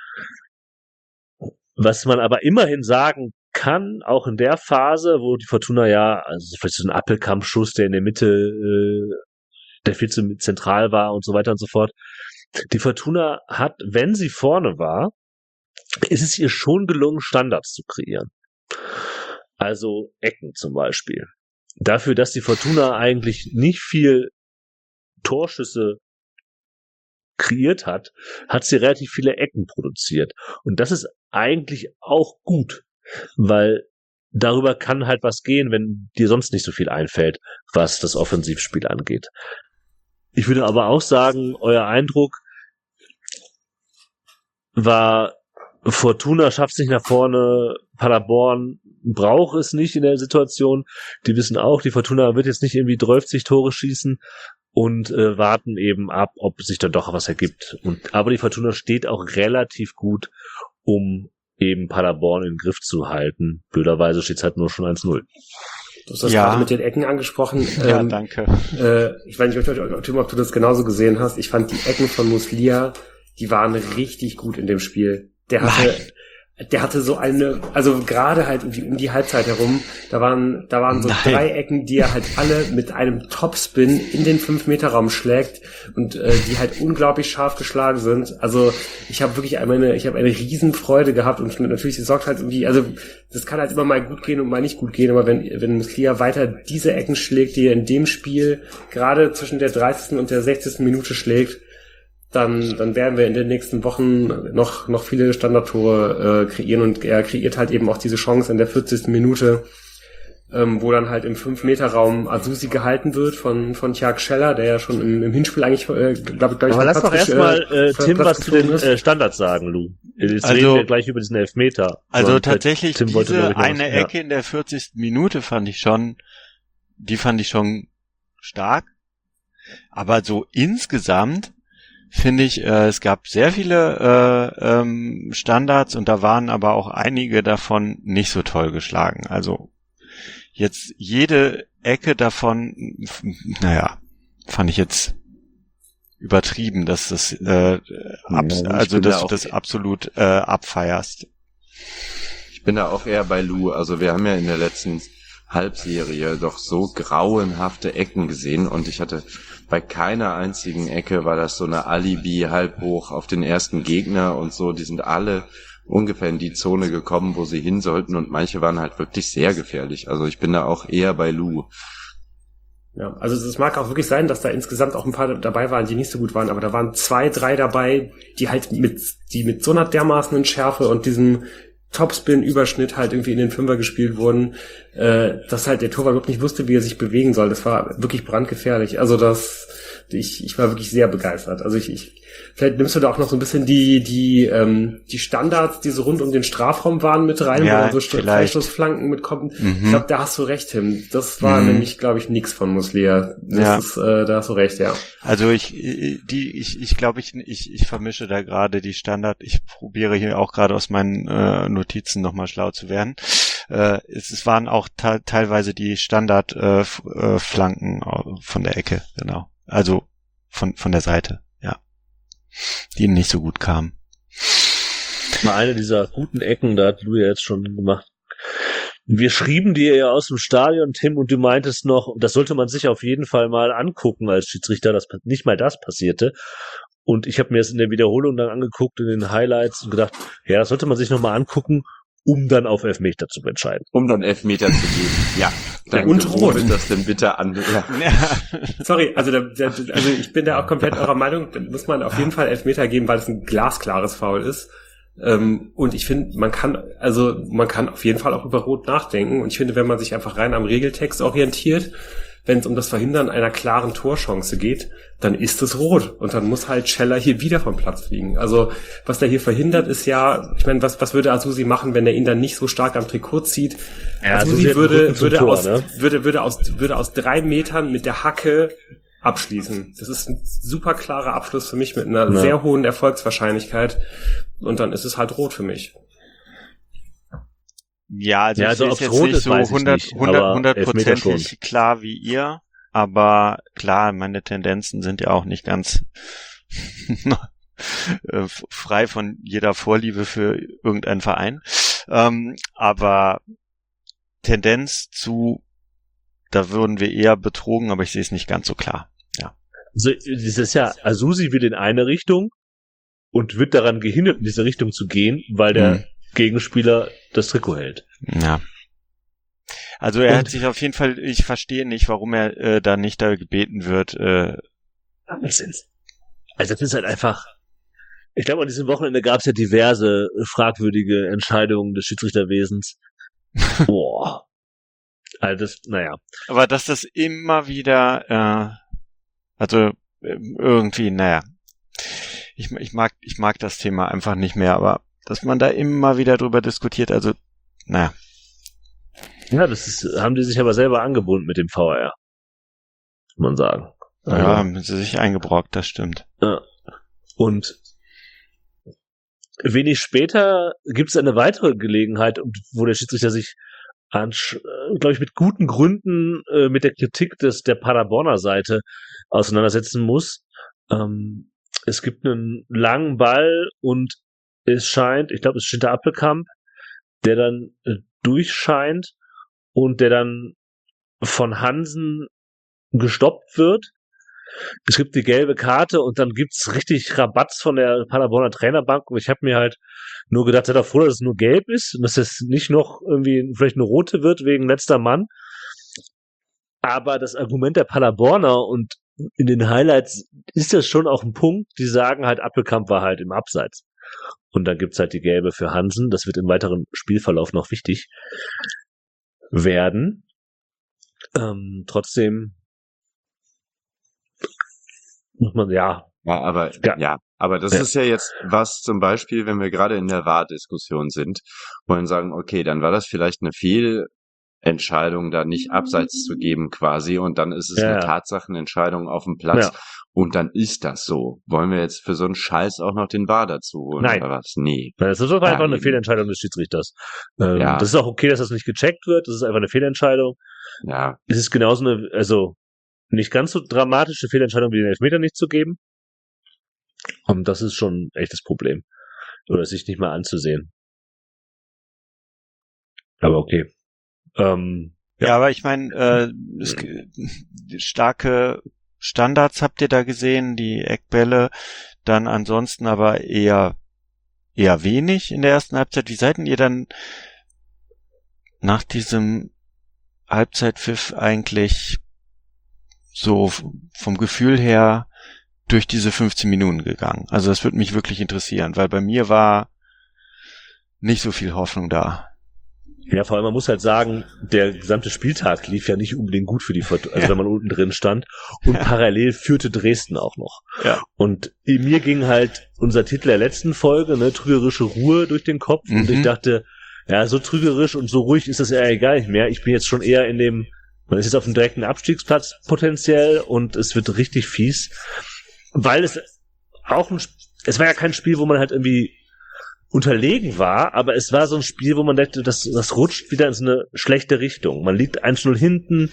was man aber immerhin sagen kann, auch in der Phase, wo die Fortuna also vielleicht so ein Appelkampfschuss, der in der Mitte, der viel zu zentral war und so weiter und so fort. Die Fortuna hat, wenn sie vorne war, ist es ihr schon gelungen, Standards zu kreieren. Also Ecken zum Beispiel. Dafür, dass die Fortuna eigentlich nicht viel Torschüsse kreiert hat sie relativ viele Ecken produziert. Und das ist eigentlich auch gut, weil darüber kann halt was gehen, wenn dir sonst nicht so viel einfällt, was das Offensivspiel angeht. Ich würde aber auch sagen, euer Eindruck war, Fortuna schafft es nicht nach vorne, Paderborn braucht es nicht in der Situation. Die wissen auch, die Fortuna wird jetzt nicht irgendwie 30 Tore schießen und warten eben ab, ob sich dann doch was ergibt. Aber die Fortuna steht auch relativ gut, um eben Paderborn in den Griff zu halten. Blöderweise steht es halt nur schon 1:0. Du hast das gerade mit den Ecken angesprochen. Ja, danke. Ich weiß nicht, Tim, ob du das genauso gesehen hast. Ich fand die Ecken von Muslia, die waren richtig gut in dem Spiel. Der hatte so also gerade halt um die Halbzeit herum, da waren so 3 Ecken, die er halt alle mit einem Topspin in den 5-Meter-Raum schlägt und die halt unglaublich scharf geschlagen sind. Also ich habe wirklich eine Riesenfreude gehabt und natürlich, es sorgt halt irgendwie, also das kann halt immer mal gut gehen und mal nicht gut gehen, aber wenn Muslia weiter diese Ecken schlägt, die er in dem Spiel gerade zwischen der 30. und der 60. Minute schlägt, dann werden wir in den nächsten Wochen noch viele Standardtore kreieren, und er kreiert halt eben auch diese Chance in der 40. Minute, wo dann halt im 5-Meter-Raum Azusi gehalten wird von Tjag Scheller, der ja schon im Hinspiel eigentlich, glaube ich, aber lass doch erstmal Tim was zu den Standards sagen, Lou. Jetzt reden wir gleich über diesen Elfmeter. Also tatsächlich, diese eine Ecke in der 40. Minute fand ich schon stark. Aber so insgesamt finde ich, es gab sehr viele Standards, und da waren aber auch einige davon nicht so toll geschlagen. Also jetzt jede Ecke davon, fand ich jetzt übertrieben, dass das dass du das absolut abfeierst. Ich bin da auch eher bei Lou. Also wir haben ja in der letzten Halbserie doch so grauenhafte Ecken gesehen, und ich hatte bei keiner einzigen Ecke war das so eine Alibi halb hoch auf den ersten Gegner und so. Die sind alle ungefähr in die Zone gekommen, wo sie hin sollten, und manche waren halt wirklich sehr gefährlich. Also ich bin da auch eher bei Lou. Ja, also es mag auch wirklich sein, dass da insgesamt auch ein paar dabei waren, die nicht so gut waren, aber da waren 2, 3 dabei, die mit so einer dermaßenen Schärfe und diesem Topspin-Überschnitt halt irgendwie in den Fünfer gespielt wurden, dass halt der Torwart wirklich nicht wusste, wie er sich bewegen soll. Das war wirklich brandgefährlich. Also ich war wirklich sehr begeistert. Also vielleicht nimmst du da auch noch so ein bisschen die Standards, die so rund um den Strafraum waren, mit rein, ja, wo so Freistoßflanken mitkommen. Ich glaube, da hast du recht, Tim. Das war nämlich, glaube ich, nix von Muslera. Da hast du recht, ja. Also ich glaube, ich vermische da gerade die Standard. Ich probiere hier auch gerade aus meinen Notizen nochmal schlau zu werden. Es waren auch teilweise die Standard-Flanken von der Ecke, genau. Also von der Seite, ja. Die nicht so gut kamen. Mal eine dieser guten Ecken, da hat Lou ja jetzt schon gemacht. Wir schrieben dir ja aus dem Stadion, Tim, und du meintest noch, das sollte man sich auf jeden Fall mal angucken als Schiedsrichter, dass nicht mal das passierte. Und ich habe mir das in der Wiederholung dann angeguckt, in den Highlights, und gedacht, ja, das sollte man sich nochmal angucken, um dann auf Elfmeter zu entscheiden. Um dann Elfmeter zu geben, ja. Danke. Und rot. Wird das denn bitte an? Ja. Sorry, also ich bin da auch komplett eurer Meinung, da muss man auf jeden Fall Elfmeter geben, weil es ein glasklares Foul ist. Und ich finde, man kann auf jeden Fall auch über Rot nachdenken. Und ich finde, wenn man sich einfach rein am Regeltext orientiert, wenn es um das Verhindern einer klaren Torchance geht, dann ist es rot. Und dann muss halt Scheller hier wieder vom Platz fliegen. Also, was der hier verhindert, ist ja, ich meine, was würde Azusi machen, wenn er ihn dann nicht so stark am Trikot zieht? Ja, Azusi würde aus 3 Metern mit der Hacke abschließen. Das ist ein super klarer Abschluss für mich mit einer sehr hohen Erfolgswahrscheinlichkeit. Und dann ist es halt rot für mich. Ja, also ich sehe es jetzt nicht so 100%ig klar wie ihr, aber klar, meine Tendenzen sind ja auch nicht ganz frei von jeder Vorliebe für irgendeinen Verein, aber Tendenz zu, da würden wir eher betrogen, aber ich sehe es nicht ganz so klar, ja. Also, das ist ja, Azusi will in eine Richtung und wird daran gehindert, in diese Richtung zu gehen, weil der Gegenspieler das Trikot hält. Ja. Also er hat sich auf jeden Fall, ich verstehe nicht, warum er da nicht da gebeten wird. Also das ist halt einfach, ich glaube, an diesem Wochenende gab es ja diverse fragwürdige Entscheidungen des Schiedsrichterwesens. Boah. Also das, naja. Aber dass das immer wieder, irgendwie, naja. Ich mag das Thema einfach nicht mehr, aber dass man da immer wieder drüber diskutiert, also, naja. Ja, haben die sich aber selber angebunden mit dem VR. Muss man sagen. Ja, haben sie sich eingebrockt, das stimmt. Ja. Und wenig später gibt es eine weitere Gelegenheit, wo der Schiedsrichter sich, glaube ich, mit guten Gründen mit der Kritik der Paderborner Seite auseinandersetzen muss. Es gibt einen langen Ball und es scheint, ich glaube, es steht der Appelkamp, der dann durchscheint und der dann von Hansen gestoppt wird. Es gibt die gelbe Karte und dann gibt's richtig Rabatz von der Paderborner Trainerbank. Und ich habe mir halt nur gedacht, sei doch froh, dass es nur gelb ist und dass es nicht noch irgendwie vielleicht eine rote wird wegen letzter Mann. Aber das Argument der Paderborner, und in den Highlights ist das schon auch ein Punkt, die sagen halt, Appelkamp war halt im Abseits. Und dann gibt's halt die gelbe für Hansen. Das wird im weiteren Spielverlauf noch wichtig werden. Trotzdem muss man, Ja, aber das ist ja jetzt was zum Beispiel, wenn wir gerade in der VAR-Diskussion sind, wollen sagen, okay, dann war das vielleicht eine Fehlentscheidung, da nicht Abseits zu geben quasi, und dann ist es eine Tatsachenentscheidung auf dem Platz, und dann ist das so. Wollen wir jetzt für so einen Scheiß auch noch den VAR dazu holen? Nein. Oder was? Nee. Das ist einfach eine Fehlentscheidung des Schiedsrichters. Das ist auch okay, dass das nicht gecheckt wird, das ist einfach eine Fehlentscheidung. Ja. Es ist genauso also nicht ganz so dramatische Fehlentscheidung wie den Elfmeter nicht zu geben. Und das ist schon ein echtes Problem. Oder sich nicht mal anzusehen. Aber okay. Ja, aber ich meine, starke Standards habt ihr da gesehen, die Eckbälle, dann ansonsten aber eher wenig in der ersten Halbzeit. Wie seid denn ihr dann nach diesem Halbzeitpfiff eigentlich so vom Gefühl her durch diese 15 Minuten gegangen? Also das würde mich wirklich interessieren, weil bei mir war nicht so viel Hoffnung da. Ja, vor allem, man muss halt sagen, der gesamte Spieltag lief ja nicht unbedingt gut für die Fortuna, also wenn man unten drin stand. Und parallel führte Dresden auch noch. Ja. Und mir ging halt unser Titel der letzten Folge, trügerische Ruhe durch den Kopf. Und ich dachte, ja, so trügerisch und so ruhig ist das ja egal nicht mehr. Ich bin jetzt schon eher man ist jetzt auf dem direkten Abstiegsplatz potenziell und es wird richtig fies. Weil es war ja kein Spiel, wo man halt irgendwie unterlegen war, aber es war so ein Spiel, wo man dachte, das rutscht wieder in so eine schlechte Richtung. Man liegt 1-0 hinten.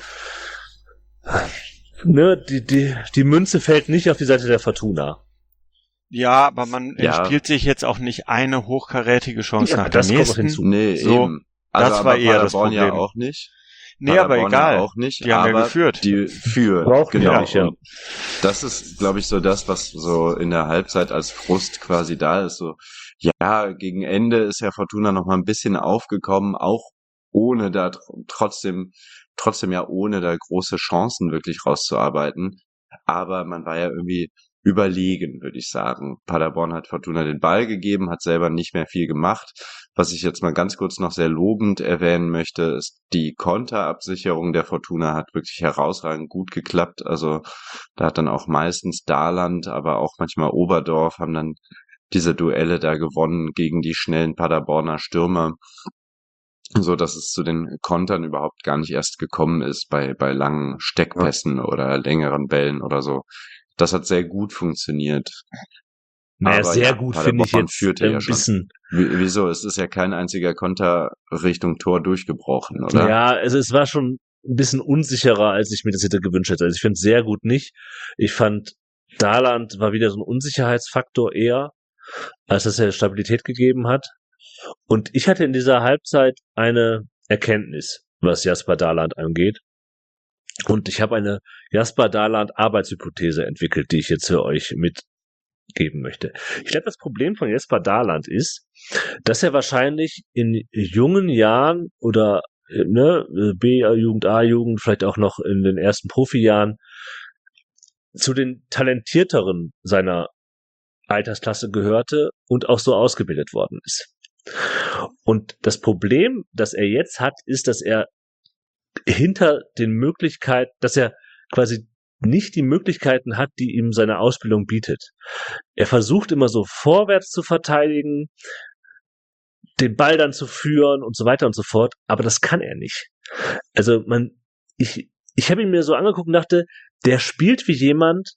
Die Münze fällt nicht auf die Seite der Fortuna. Ja, aber man spielt sich jetzt auch nicht eine hochkarätige Chance nach der nächsten. Kommt noch hinzu. Nee, so, eben. Also das war eher das Problem. Ja auch nicht. Nee, aber egal. Auch nicht, die haben ja geführt. Die führen. Genau. Nicht, ja. Das ist, glaube ich, so das, was so in der Halbzeit als Frust quasi da ist. So, ja, gegen Ende ist ja Fortuna noch mal ein bisschen aufgekommen, auch ohne da trotzdem ja ohne da große Chancen wirklich rauszuarbeiten. Aber man war ja irgendwie überlegen, würde ich sagen. Paderborn hat Fortuna den Ball gegeben, hat selber nicht mehr viel gemacht. Was ich jetzt mal ganz kurz noch sehr lobend erwähnen möchte, ist die Konterabsicherung der Fortuna hat wirklich herausragend gut geklappt. Also da hat dann auch meistens Dahland, aber auch manchmal Oberdorf haben dann diese Duelle da gewonnen gegen die schnellen Paderborner Stürmer, so dass es zu den Kontern überhaupt gar nicht erst gekommen ist bei langen Steckpässen oder längeren Bällen oder so. Das hat sehr gut funktioniert. Naja, aber sehr gut finde ich jetzt ein bisschen. Wieso? Es ist ja kein einziger Konter Richtung Tor durchgebrochen, oder? Ja, also es war schon ein bisschen unsicherer, als ich mir das hätte gewünscht hätte. Also ich finde es sehr gut nicht. Ich fand, Dahland war wieder so ein Unsicherheitsfaktor eher, als dass er Stabilität gegeben hat. Und ich hatte in dieser Halbzeit eine Erkenntnis, was Jasper Dahland angeht. Und ich habe eine Jasper Dahland Arbeitshypothese entwickelt, die ich jetzt für euch mitgeben möchte. Ich glaube, das Problem von Jasper Dahland ist, dass er wahrscheinlich in jungen Jahren oder B-Jugend, A-Jugend, vielleicht auch noch in den ersten Profijahren zu den Talentierteren seiner Altersklasse gehörte und auch so ausgebildet worden ist. Und das Problem, das er jetzt hat, ist, dass er hinter den Möglichkeiten, dass er quasi nicht die Möglichkeiten hat, die ihm seine Ausbildung bietet. Er versucht immer so vorwärts zu verteidigen, den Ball dann zu führen und so weiter und so fort, aber das kann er nicht. Also ich habe ihn mir so angeguckt und dachte, der spielt wie jemand,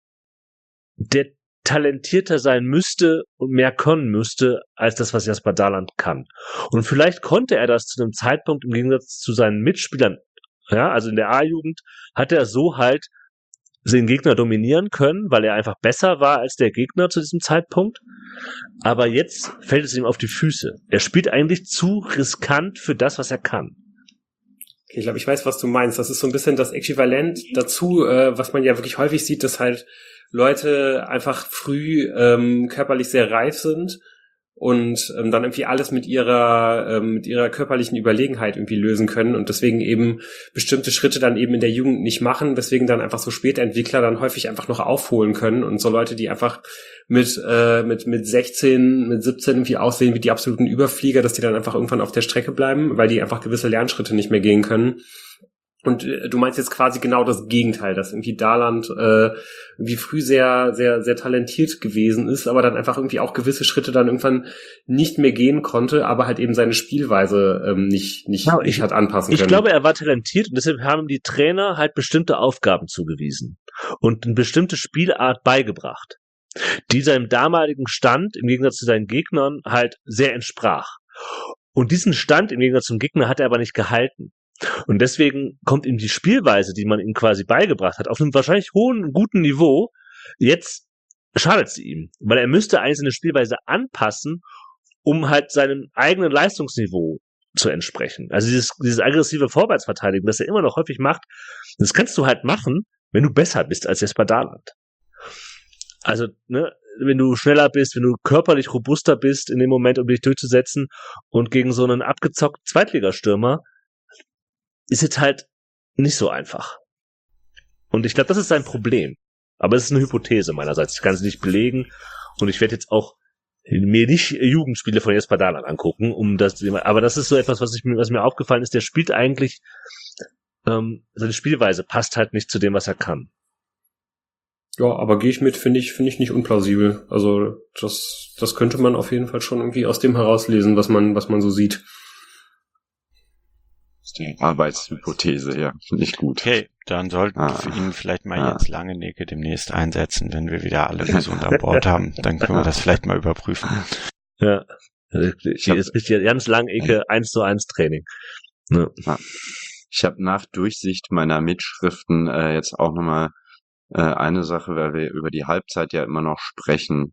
der talentierter sein müsste und mehr können müsste, als das, was Jasper Dahland kann. Und vielleicht konnte er das zu einem Zeitpunkt im Gegensatz zu seinen Mitspielern, ja, also in der A-Jugend hat er so halt den Gegner dominieren können, weil er einfach besser war als der Gegner zu diesem Zeitpunkt. Aber jetzt fällt es ihm auf die Füße. Er spielt eigentlich zu riskant für das, was er kann. Okay, ich glaube, ich weiß, was du meinst. Das ist so ein bisschen das Äquivalent dazu, was man ja wirklich häufig sieht, dass halt Leute einfach früh körperlich sehr reif sind und dann irgendwie alles mit ihrer körperlichen Überlegenheit irgendwie lösen können und deswegen eben bestimmte Schritte dann eben in der Jugend nicht machen, weswegen dann einfach so Spätentwickler dann häufig einfach noch aufholen können und so Leute, die einfach mit 16, mit 17 irgendwie aussehen wie die absoluten Überflieger, dass die dann einfach irgendwann auf der Strecke bleiben, weil die einfach gewisse Lernschritte nicht mehr gehen können. Und du meinst jetzt quasi genau das Gegenteil, dass irgendwie Darland irgendwie früh sehr, sehr, sehr talentiert gewesen ist, aber dann einfach irgendwie auch gewisse Schritte dann irgendwann nicht mehr gehen konnte, aber halt eben seine Spielweise nicht hat anpassen können. Ich glaube, er war talentiert und deshalb haben die Trainer halt bestimmte Aufgaben zugewiesen und eine bestimmte Spielart beigebracht, die seinem damaligen Stand im Gegensatz zu seinen Gegnern halt sehr entsprach. Und diesen Stand im Gegensatz zum Gegner hat er aber nicht gehalten. Und deswegen kommt ihm die Spielweise, die man ihm quasi beigebracht hat, auf einem wahrscheinlich hohen, guten Niveau, jetzt schadet sie ihm. Weil er müsste eigentlich seine Spielweise anpassen, um halt seinem eigenen Leistungsniveau zu entsprechen. Also dieses aggressive Vorwärtsverteidigen, das er immer noch häufig macht, das kannst du halt machen, wenn du besser bist als Jesper Darland. Also, ne, wenn du schneller bist, wenn du körperlich robuster bist in dem Moment, um dich durchzusetzen und gegen so einen abgezockten Zweitligastürmer, ist jetzt halt nicht so einfach. Und ich glaube, das ist sein Problem. Aber es ist eine Hypothese meinerseits. Ich kann es nicht belegen. Und ich werde jetzt auch mir nicht Jugendspiele von Jesper Darland angucken, aber das ist so etwas, was mir aufgefallen ist. Der spielt eigentlich, seine Spielweise passt halt nicht zu dem, was er kann. Ja, aber gehe ich mit, finde ich nicht unplausibel. Also, das könnte man auf jeden Fall schon irgendwie aus dem herauslesen, was man so sieht. Die Arbeitshypothese, ja, finde ich gut. Okay, dann sollten wir ihn vielleicht mal jetzt Langenecke demnächst einsetzen, wenn wir wieder alle gesund an Bord haben. Dann können wir das vielleicht mal überprüfen. Ja, jetzt bist du ganz Langenecke 1:1 Training. Ja. Ich habe nach Durchsicht meiner Mitschriften jetzt auch nochmal eine Sache, weil wir über die Halbzeit ja immer noch sprechen.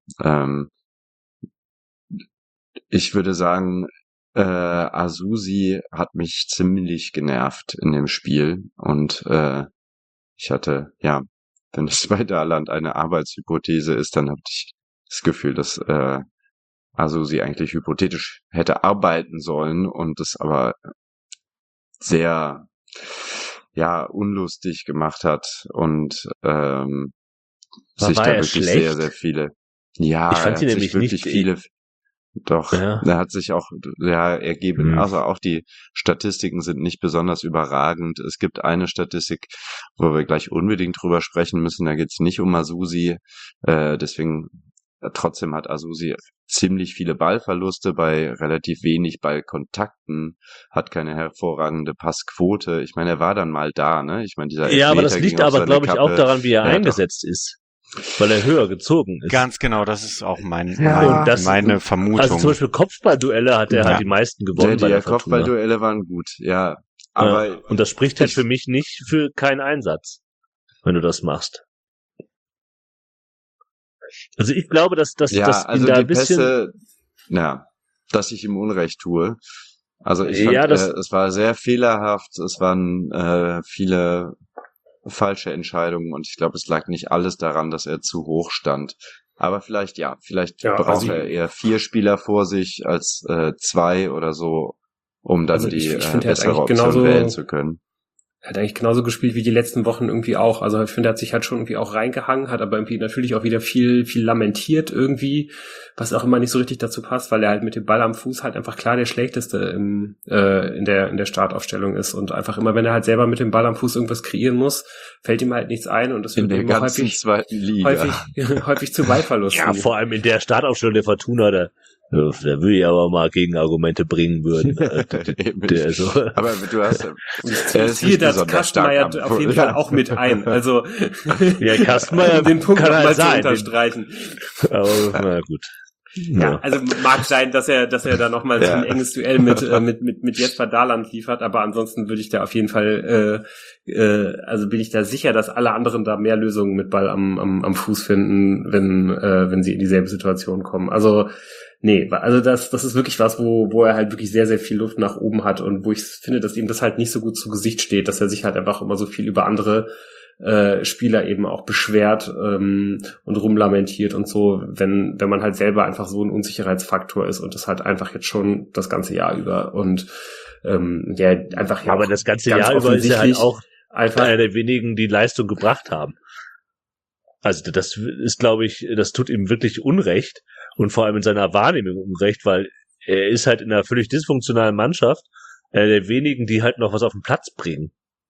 Ich würde sagen, Azusi hat mich ziemlich genervt in dem Spiel und ich hatte, ja, wenn es bei Darland eine Arbeitshypothese ist, dann habe ich das Gefühl, dass Azusi eigentlich hypothetisch hätte arbeiten sollen und das aber sehr, ja, unlustig gemacht hat und sich da wirklich schlecht? sehr, sehr viele, ja, ich fand ihn nämlich wirklich nicht viele. Doch, ja. Er hat sich auch ergeben. Also auch die Statistiken sind nicht besonders überragend. Es gibt eine Statistik, wo wir gleich unbedingt drüber sprechen müssen. Da geht es nicht um Azusi. Deswegen trotzdem hat Azusi ziemlich viele Ballverluste bei relativ wenig Ballkontakten, hat keine hervorragende Passquote. Ich meine, er war dann mal da, ne? Ich meine, dieser ja, aber das Elfmeter liegt ging auf aber, seine glaube ich, Kappe. auch daran, wie er Ja, eingesetzt ist. Weil er höher gezogen ist. Ganz genau, das ist auch meine Vermutung. Also zum Beispiel Kopfballduelle hat er halt die meisten gewonnen. Die Kopfballduelle waren gut, ja. Aber ja. Und das spricht halt für mich nicht für keinen Einsatz, wenn du das machst. Also ich glaube, dass ja, dass also ihn da die ein bisschen... Pässe, ja, dass ich ihm Unrecht tue. Also ich fand, es war sehr fehlerhaft, es waren viele falsche Entscheidungen und ich glaube, es lag nicht alles daran, dass er zu hoch stand. Aber vielleicht braucht er eher 4 Spieler vor sich als 2 oder so, um dann die bessere Option wählen zu können. Er hat eigentlich genauso gespielt wie die letzten Wochen irgendwie auch. Also ich finde, er hat sich halt schon irgendwie auch reingehangen, hat aber irgendwie natürlich auch wieder viel lamentiert irgendwie, was auch immer nicht so richtig dazu passt, weil er halt mit dem Ball am Fuß halt einfach klar der Schlechteste in der Startaufstellung ist und einfach immer, wenn er halt selber mit dem Ball am Fuß irgendwas kreieren muss, fällt ihm halt nichts ein und das wird in der ganzen zweiten Liga häufig zu Ballverlusten. Ja, vor allem in der Startaufstellung der Fortuna, da will ich aber mal Gegenargumente bringen würden. Aber du hast hier das Kastenmeier auf jeden Fall auch mit ein. Also ja, Kastenmeier den Punkt kann noch halt mal sein, zu unterstreichen. Aber na gut. Ja, also mag sein, dass er da noch mal so ein enges Duell mit Jesper Darland liefert, aber ansonsten würde ich da auf jeden Fall also bin ich da sicher, dass alle anderen da mehr Lösungen mit Ball am Fuß finden, wenn sie in dieselbe Situation kommen. Also nee, also das ist wirklich was, wo er halt wirklich sehr, sehr viel Luft nach oben hat und wo ich finde, dass ihm das halt nicht so gut zu Gesicht steht, dass er sich halt einfach immer so viel über andere Spieler eben auch beschwert und rumlamentiert und so, wenn man halt selber einfach so ein Unsicherheitsfaktor ist und das halt einfach jetzt schon das ganze Jahr über und einfach aber das ganze Jahr über ist er halt auch einfach einer der wenigen, die Leistung gebracht haben. Also das ist, glaube ich, das tut ihm wirklich Unrecht und vor allem in seiner Wahrnehmung Unrecht, weil er ist halt in einer völlig dysfunktionalen Mannschaft einer der wenigen, die halt noch was auf den Platz bringen.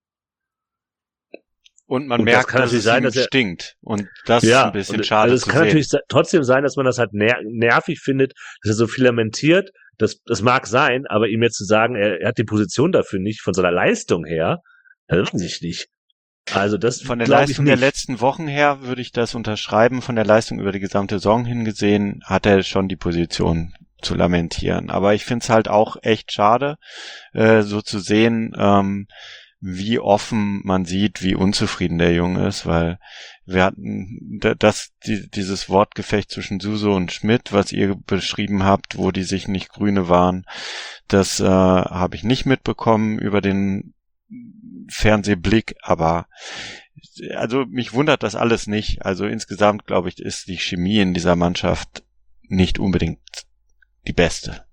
Und man merkt, dass es ihm stinkt. Und das ist ein bisschen schade also es kann natürlich trotzdem sein, dass man das halt nervig findet, dass er so viel lamentiert. Das mag sein, aber ihm jetzt zu sagen, er hat die Position dafür nicht, von seiner Leistung her, das weiß ich nicht. Also das von der Leistung der letzten Wochen her würde ich das unterschreiben. Von der Leistung über die gesamte Saison hingesehen hat er schon die Position zu lamentieren. Aber ich finde es halt auch echt schade, so zu sehen, wie offen man sieht, wie unzufrieden der Junge ist, weil wir hatten dieses Wortgefecht zwischen Suso und Schmidt, was ihr beschrieben habt, wo die sich nicht grüne waren, das habe ich nicht mitbekommen über den Fernsehblick, aber also mich wundert das alles nicht. Also insgesamt, glaube ich, ist die Chemie in dieser Mannschaft nicht unbedingt die beste.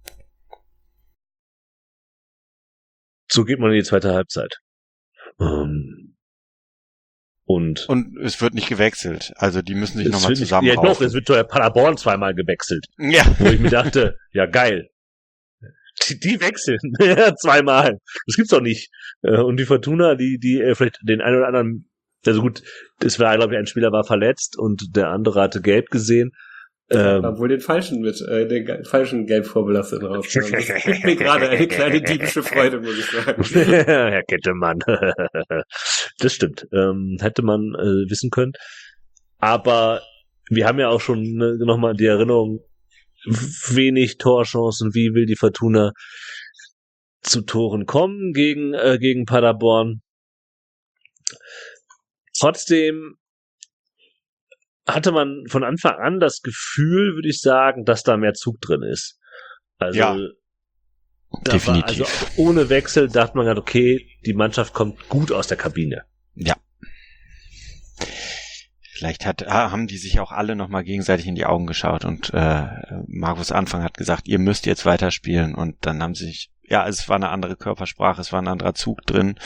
So geht man in die zweite Halbzeit. Und es wird nicht gewechselt. Also die müssen sich nochmal zusammenraufen. Ja doch, es wird Paderborn zweimal gewechselt. Ja. Wo ich mir dachte, ja geil. Die wechseln. Zweimal. Das gibt's doch nicht. Und die Fortuna, die vielleicht den einen oder anderen, also gut, das war, glaube ich, ein Spieler war verletzt und der andere hatte gelb gesehen. Wohl den falschen Gelb vorbelastet raus. Das gibt mir gerade eine kleine diebische Freude, muss ich sagen. Herr Kettemann. Das stimmt. Hätte man wissen können. Aber wir haben ja auch schon nochmal die Erinnerung, wenig Torchancen, wie will die Fortuna zu Toren kommen gegen Paderborn. Trotzdem hatte man von Anfang an das Gefühl, würde ich sagen, dass da mehr Zug drin ist. Also, ja, definitiv. Also ohne Wechsel dachte man gerade, okay, die Mannschaft kommt gut aus der Kabine. Ja. Vielleicht haben die sich auch alle nochmal gegenseitig in die Augen geschaut und Markus Anfang hat gesagt, ihr müsst jetzt weiterspielen und dann haben sie sich, es war eine andere Körpersprache, es war ein anderer Zug drin.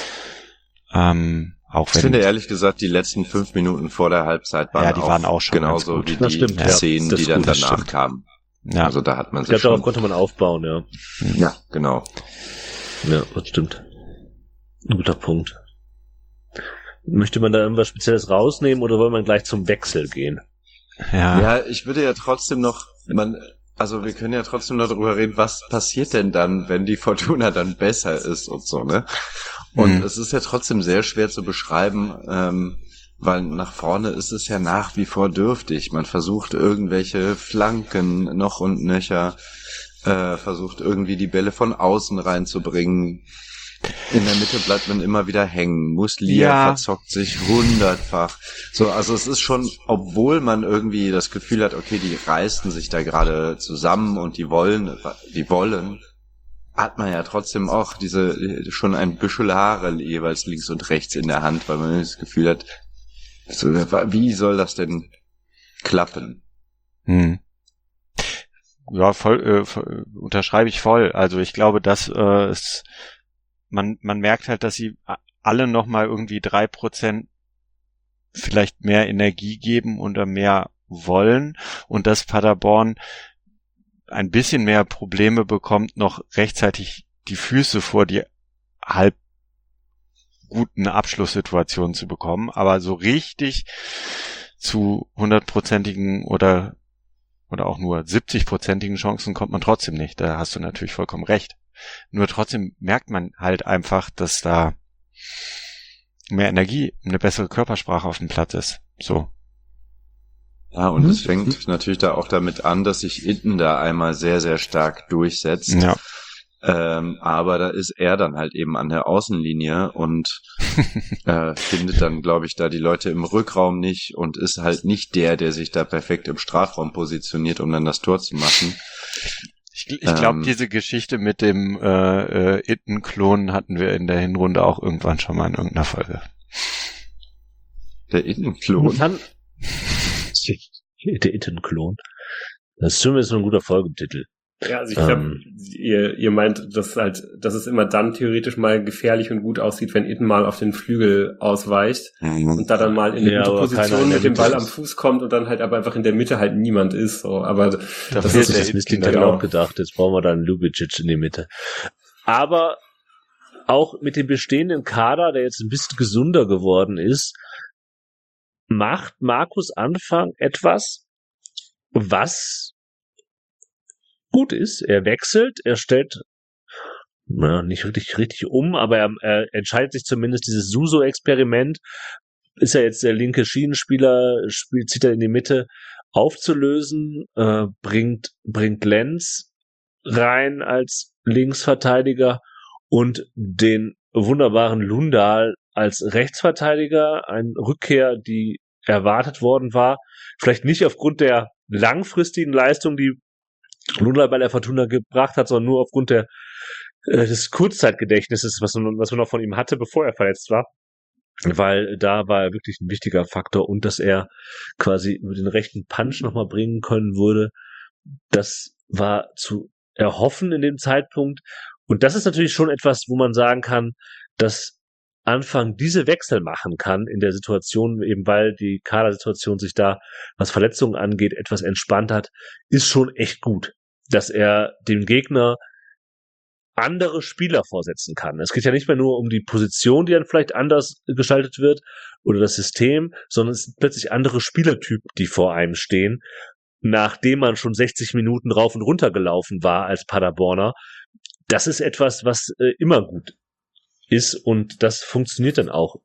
Ich finde ehrlich gesagt, die letzten 5 Minuten vor der Halbzeit waren auch schon genauso wie die Szenen, die dann danach kamen. Ja. Also da hat man sich ich glaube, darauf konnte man aufbauen, ja. Ja, genau. Ja, das stimmt. Ein guter Punkt. Möchte man da irgendwas Spezielles rausnehmen oder will man gleich zum Wechsel gehen? Ja, ich würde ja trotzdem noch, wir können ja trotzdem noch darüber reden, was passiert denn dann, wenn die Fortuna dann besser ist und so, ne? Und es ist ja trotzdem sehr schwer zu beschreiben, weil nach vorne ist es ja nach wie vor dürftig. Man versucht irgendwelche Flanken noch und nöcher, versucht irgendwie die Bälle von außen reinzubringen. In der Mitte bleibt man immer wieder hängen. Muslia verzockt sich 100-fach. So, also es ist schon, obwohl man irgendwie das Gefühl hat, okay, die reißen sich da gerade zusammen und die wollen, hat man ja trotzdem auch schon ein Büschel Haare jeweils links und rechts in der Hand, weil man das Gefühl hat, so, wie soll das denn klappen? Ja, voll, unterschreibe ich voll. Also ich glaube, dass man merkt halt, dass sie alle nochmal irgendwie 3% vielleicht mehr Energie geben oder mehr wollen und dass Paderborn ein bisschen mehr Probleme bekommt, noch rechtzeitig die Füße vor die halb guten Abschlusssituationen zu bekommen, aber so richtig zu 100%igen oder auch nur 70%igen Chancen kommt man trotzdem nicht. Da hast du natürlich vollkommen recht. Nur trotzdem merkt man halt einfach, dass da mehr Energie, eine bessere Körpersprache auf dem Platz ist. So. Ja, und es fängt natürlich da auch damit an, dass sich Itten da einmal sehr, sehr stark durchsetzt. Ja. Aber da ist er dann halt eben an der Außenlinie und findet dann, glaube ich, da die Leute im Rückraum nicht und ist halt nicht der sich da perfekt im Strafraum positioniert, um dann das Tor zu machen. Ich glaube, diese Geschichte mit dem Itten-Klon hatten wir in der Hinrunde auch irgendwann schon mal in irgendeiner Folge. Der Innenklon. Der Innenklon. Das ist zumindest so ein guter Folgentitel. Ja, also ich glaube, ihr meint, dass es immer dann theoretisch mal gefährlich und gut aussieht, wenn Itten mal auf den Flügel ausweicht und da dann mal in eine gute Position mit dem Ball am Fuß kommt und dann halt aber einfach in der Mitte halt niemand ist. So. Aber das ist das Missling dann auch gedacht. Jetzt brauchen wir dann Ljubicic in die Mitte. Aber auch mit dem bestehenden Kader, der jetzt ein bisschen gesunder geworden ist, macht Markus Anfang etwas, was gut ist. Er wechselt, er stellt nicht richtig um, aber er entscheidet sich zumindest, dieses Suso-Experiment, ist er jetzt der linke Schienenspieler, zieht er in die Mitte, aufzulösen, bringt Lenz rein als Linksverteidiger und den wunderbaren Lundahl als Rechtsverteidiger, eine Rückkehr, die erwartet worden war, vielleicht nicht aufgrund der langfristigen Leistung, die Lundahl bei der Fortuna gebracht hat, sondern nur aufgrund des Kurzzeitgedächtnisses, was man noch von ihm hatte, bevor er verletzt war. Weil da war er wirklich ein wichtiger Faktor und dass er quasi den rechten Punch nochmal bringen können würde, das war zu erhoffen in dem Zeitpunkt. Und das ist natürlich schon etwas, wo man sagen kann, dass Anfang diese Wechsel machen kann in der Situation, eben weil die Kadersituation sich da, was Verletzungen angeht, etwas entspannt hat, ist schon echt gut, dass er dem Gegner andere Spieler vorsetzen kann. Es geht ja nicht mehr nur um die Position, die dann vielleicht anders gestaltet wird oder das System, sondern es sind plötzlich andere Spielertypen, die vor einem stehen, nachdem man schon 60 Minuten rauf und runter gelaufen war als Paderborner. Das ist etwas, was immer gut ist und das funktioniert dann auch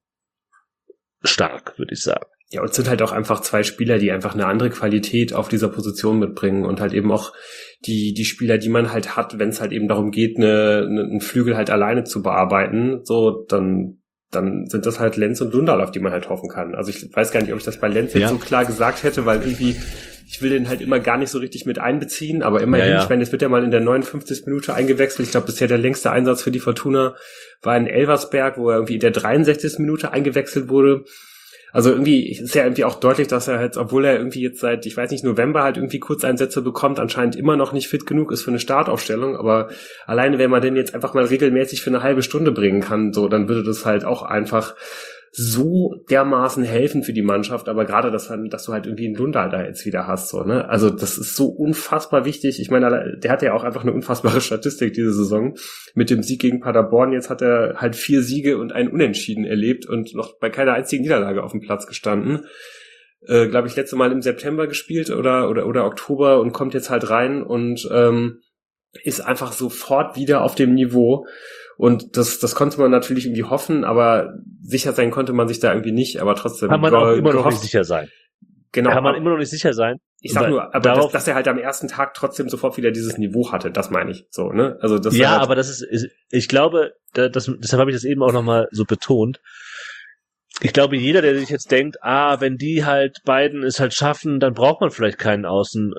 stark, würde ich sagen. Ja, und es sind halt auch einfach zwei Spieler, die einfach eine andere Qualität auf dieser Position mitbringen und halt eben auch die Spieler, die man halt hat, wenn es halt eben darum geht, einen Flügel halt alleine zu bearbeiten, so, dann sind das halt Lenz und Lundahl, auf die man halt hoffen kann. Also ich weiß gar nicht, ob ich das bei Lenz jetzt so klar gesagt hätte, weil irgendwie ich will den halt immer gar nicht so richtig mit einbeziehen, aber immerhin, ich meine, jetzt wird er mal in der 59. Minute eingewechselt. Ich glaube, bisher der längste Einsatz für die Fortuna war in Elversberg, wo er irgendwie in der 63. Minute eingewechselt wurde. Also irgendwie ist ja irgendwie auch deutlich, dass er halt, obwohl er irgendwie jetzt seit, ich weiß nicht, November halt irgendwie Kurzeinsätze bekommt, anscheinend immer noch nicht fit genug ist für eine Startaufstellung. Aber alleine, wenn man den jetzt einfach mal regelmäßig für eine halbe Stunde bringen kann, so, dann würde das halt auch einfach so dermaßen helfen für die Mannschaft, aber gerade, dass du halt irgendwie einen Lundahl da jetzt wieder hast, so, ne? Also, das ist so unfassbar wichtig. Ich meine, der hat ja auch einfach eine unfassbare Statistik diese Saison. Mit dem Sieg gegen Paderborn, jetzt hat er halt 4 Siege und ein Unentschieden erlebt und noch bei keiner einzigen Niederlage auf dem Platz gestanden. Glaube ich, letzte Mal im September gespielt oder Oktober und kommt jetzt halt rein und ist einfach sofort wieder auf dem Niveau. Und das konnte man natürlich irgendwie hoffen, aber sicher sein konnte man sich da irgendwie nicht, aber trotzdem. Kann man auch immer noch nicht sicher sein. Genau. Kann man immer noch nicht sicher sein. Ich sag nur, aber dass er halt am ersten Tag trotzdem sofort wieder dieses Niveau hatte, das meine ich so, ne? Also das ja, aber das ist, ich glaube, deshalb habe ich das eben auch nochmal so betont. Ich glaube, jeder, der sich jetzt denkt, wenn die halt beiden es halt schaffen, dann braucht man vielleicht keinen Außen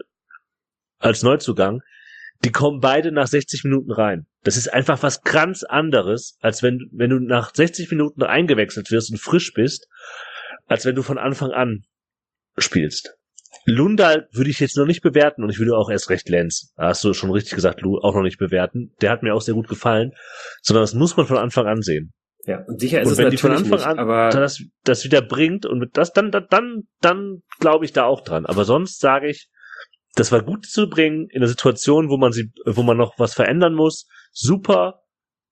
als Neuzugang. Die kommen beide nach 60 Minuten rein. Das ist einfach was ganz anderes, als wenn du nach 60 Minuten eingewechselt wirst und frisch bist, als wenn du von Anfang an spielst. Lundahl würde ich jetzt noch nicht bewerten und ich würde auch erst recht Lenz, hast du schon richtig gesagt, Lu, auch noch nicht bewerten. Der hat mir auch sehr gut gefallen, sondern das muss man von Anfang an sehen. Ja, und sicher ist und es wenn natürlich die von Anfang nicht, an aber das wieder bringt und das dann glaube ich da auch dran. Aber sonst sage ich, das war gut zu bringen in einer Situation, wo man noch was verändern muss. Super.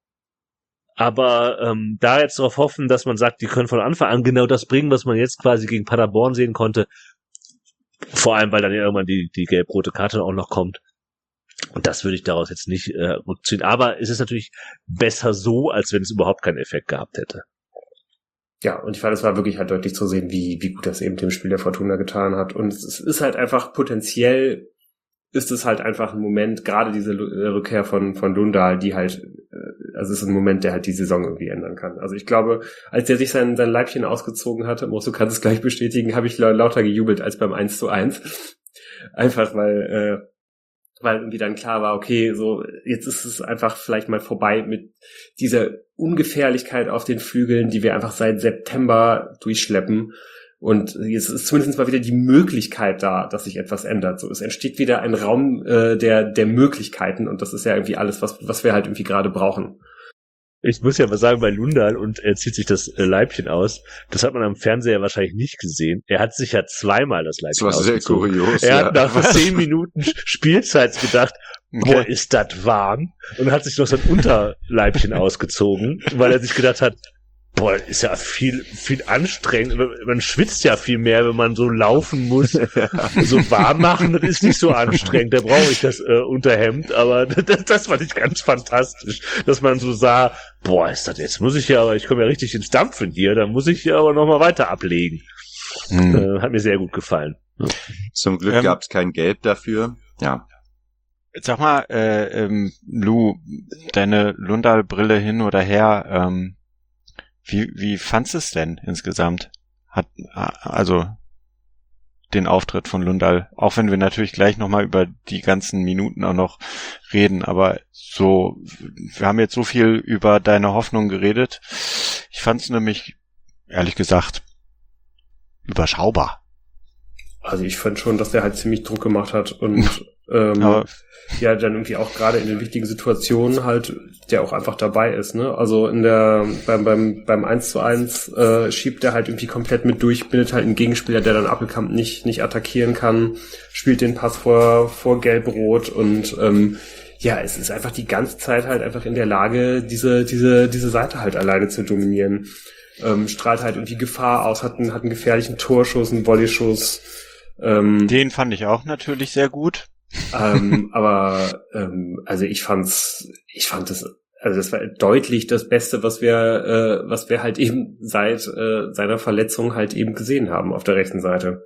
Aber da jetzt darauf hoffen, dass man sagt, die können von Anfang an genau das bringen, was man jetzt quasi gegen Paderborn sehen konnte. Vor allem, weil dann ja irgendwann die gelb-rote Karte auch noch kommt. Und das würde ich daraus jetzt nicht rückziehen. Aber es ist natürlich besser so, als wenn es überhaupt keinen Effekt gehabt hätte. Ja, und ich fand, es war wirklich halt deutlich zu sehen, wie gut das eben dem Spiel der Fortuna getan hat. Und es ist halt einfach potenziell, ist es halt einfach ein Moment, gerade diese Rückkehr von Lundahl, die halt, also es ist ein Moment, der halt die Saison irgendwie ändern kann. Also ich glaube, als er sich sein Leibchen ausgezogen hatte, du kannst es gleich bestätigen, habe ich lauter gejubelt als beim 1:1. Einfach weil weil irgendwie dann klar war, okay, so jetzt ist es einfach vielleicht mal vorbei mit dieser Ungefährlichkeit auf den Flügeln, die wir einfach seit September durchschleppen. Und jetzt ist zumindest mal wieder die Möglichkeit da, dass sich etwas ändert. So, es entsteht wieder ein Raum der Möglichkeiten, und das ist ja irgendwie alles, was wir halt irgendwie gerade brauchen. Ich muss ja mal sagen, bei Lundahl, und er zieht sich das Leibchen aus, das hat man am Fernseher wahrscheinlich nicht gesehen. Er hat sich ja zweimal das Leibchen ausgezogen. Das war sehr kurios. Er hat nach 10 Minuten Spielzeit gedacht, boah, ist das warm? Und hat sich noch sein Unterleibchen ausgezogen, weil er sich gedacht hat, boah, ist ja viel anstrengend. Man schwitzt ja viel mehr, wenn man so laufen muss. So warm machen, das ist nicht so anstrengend. Da brauche ich das Unterhemd. Aber das fand ich ganz fantastisch, dass man so sah, boah, ist das jetzt, ich komme ja richtig ins Dampfen hier, da muss ich hier aber nochmal weiter ablegen. Hat mir sehr gut gefallen. Zum Glück gab es kein Gelb dafür. Ja. Sag mal, Lou, deine Lundahl-Brille hin oder her, wie fandst du es denn insgesamt? Also den Auftritt von Lundahl, auch wenn wir natürlich gleich nochmal über die ganzen Minuten auch noch reden, aber so, wir haben jetzt so viel über deine Hoffnung geredet. Ich fand es nämlich, ehrlich gesagt, überschaubar. Also ich fand schon, dass der halt ziemlich Druck gemacht hat und ja, dann irgendwie auch gerade in den wichtigen Situationen halt, der auch einfach dabei ist, ne? Also beim 1:1 schiebt er halt irgendwie komplett mit durch, bindet halt einen Gegenspieler, der dann Appelkamp nicht attackieren kann, spielt den Pass vor Gelb-Rot und ja, es ist einfach die ganze Zeit halt einfach in der Lage, diese Seite halt alleine zu dominieren. Strahlt halt irgendwie Gefahr aus, hat einen gefährlichen Torschuss, einen Volleyschuss. Den fand ich auch natürlich sehr gut. Aber also ich fand das, also das war deutlich das Beste, was wir halt eben seit seiner Verletzung halt eben gesehen haben auf der rechten Seite.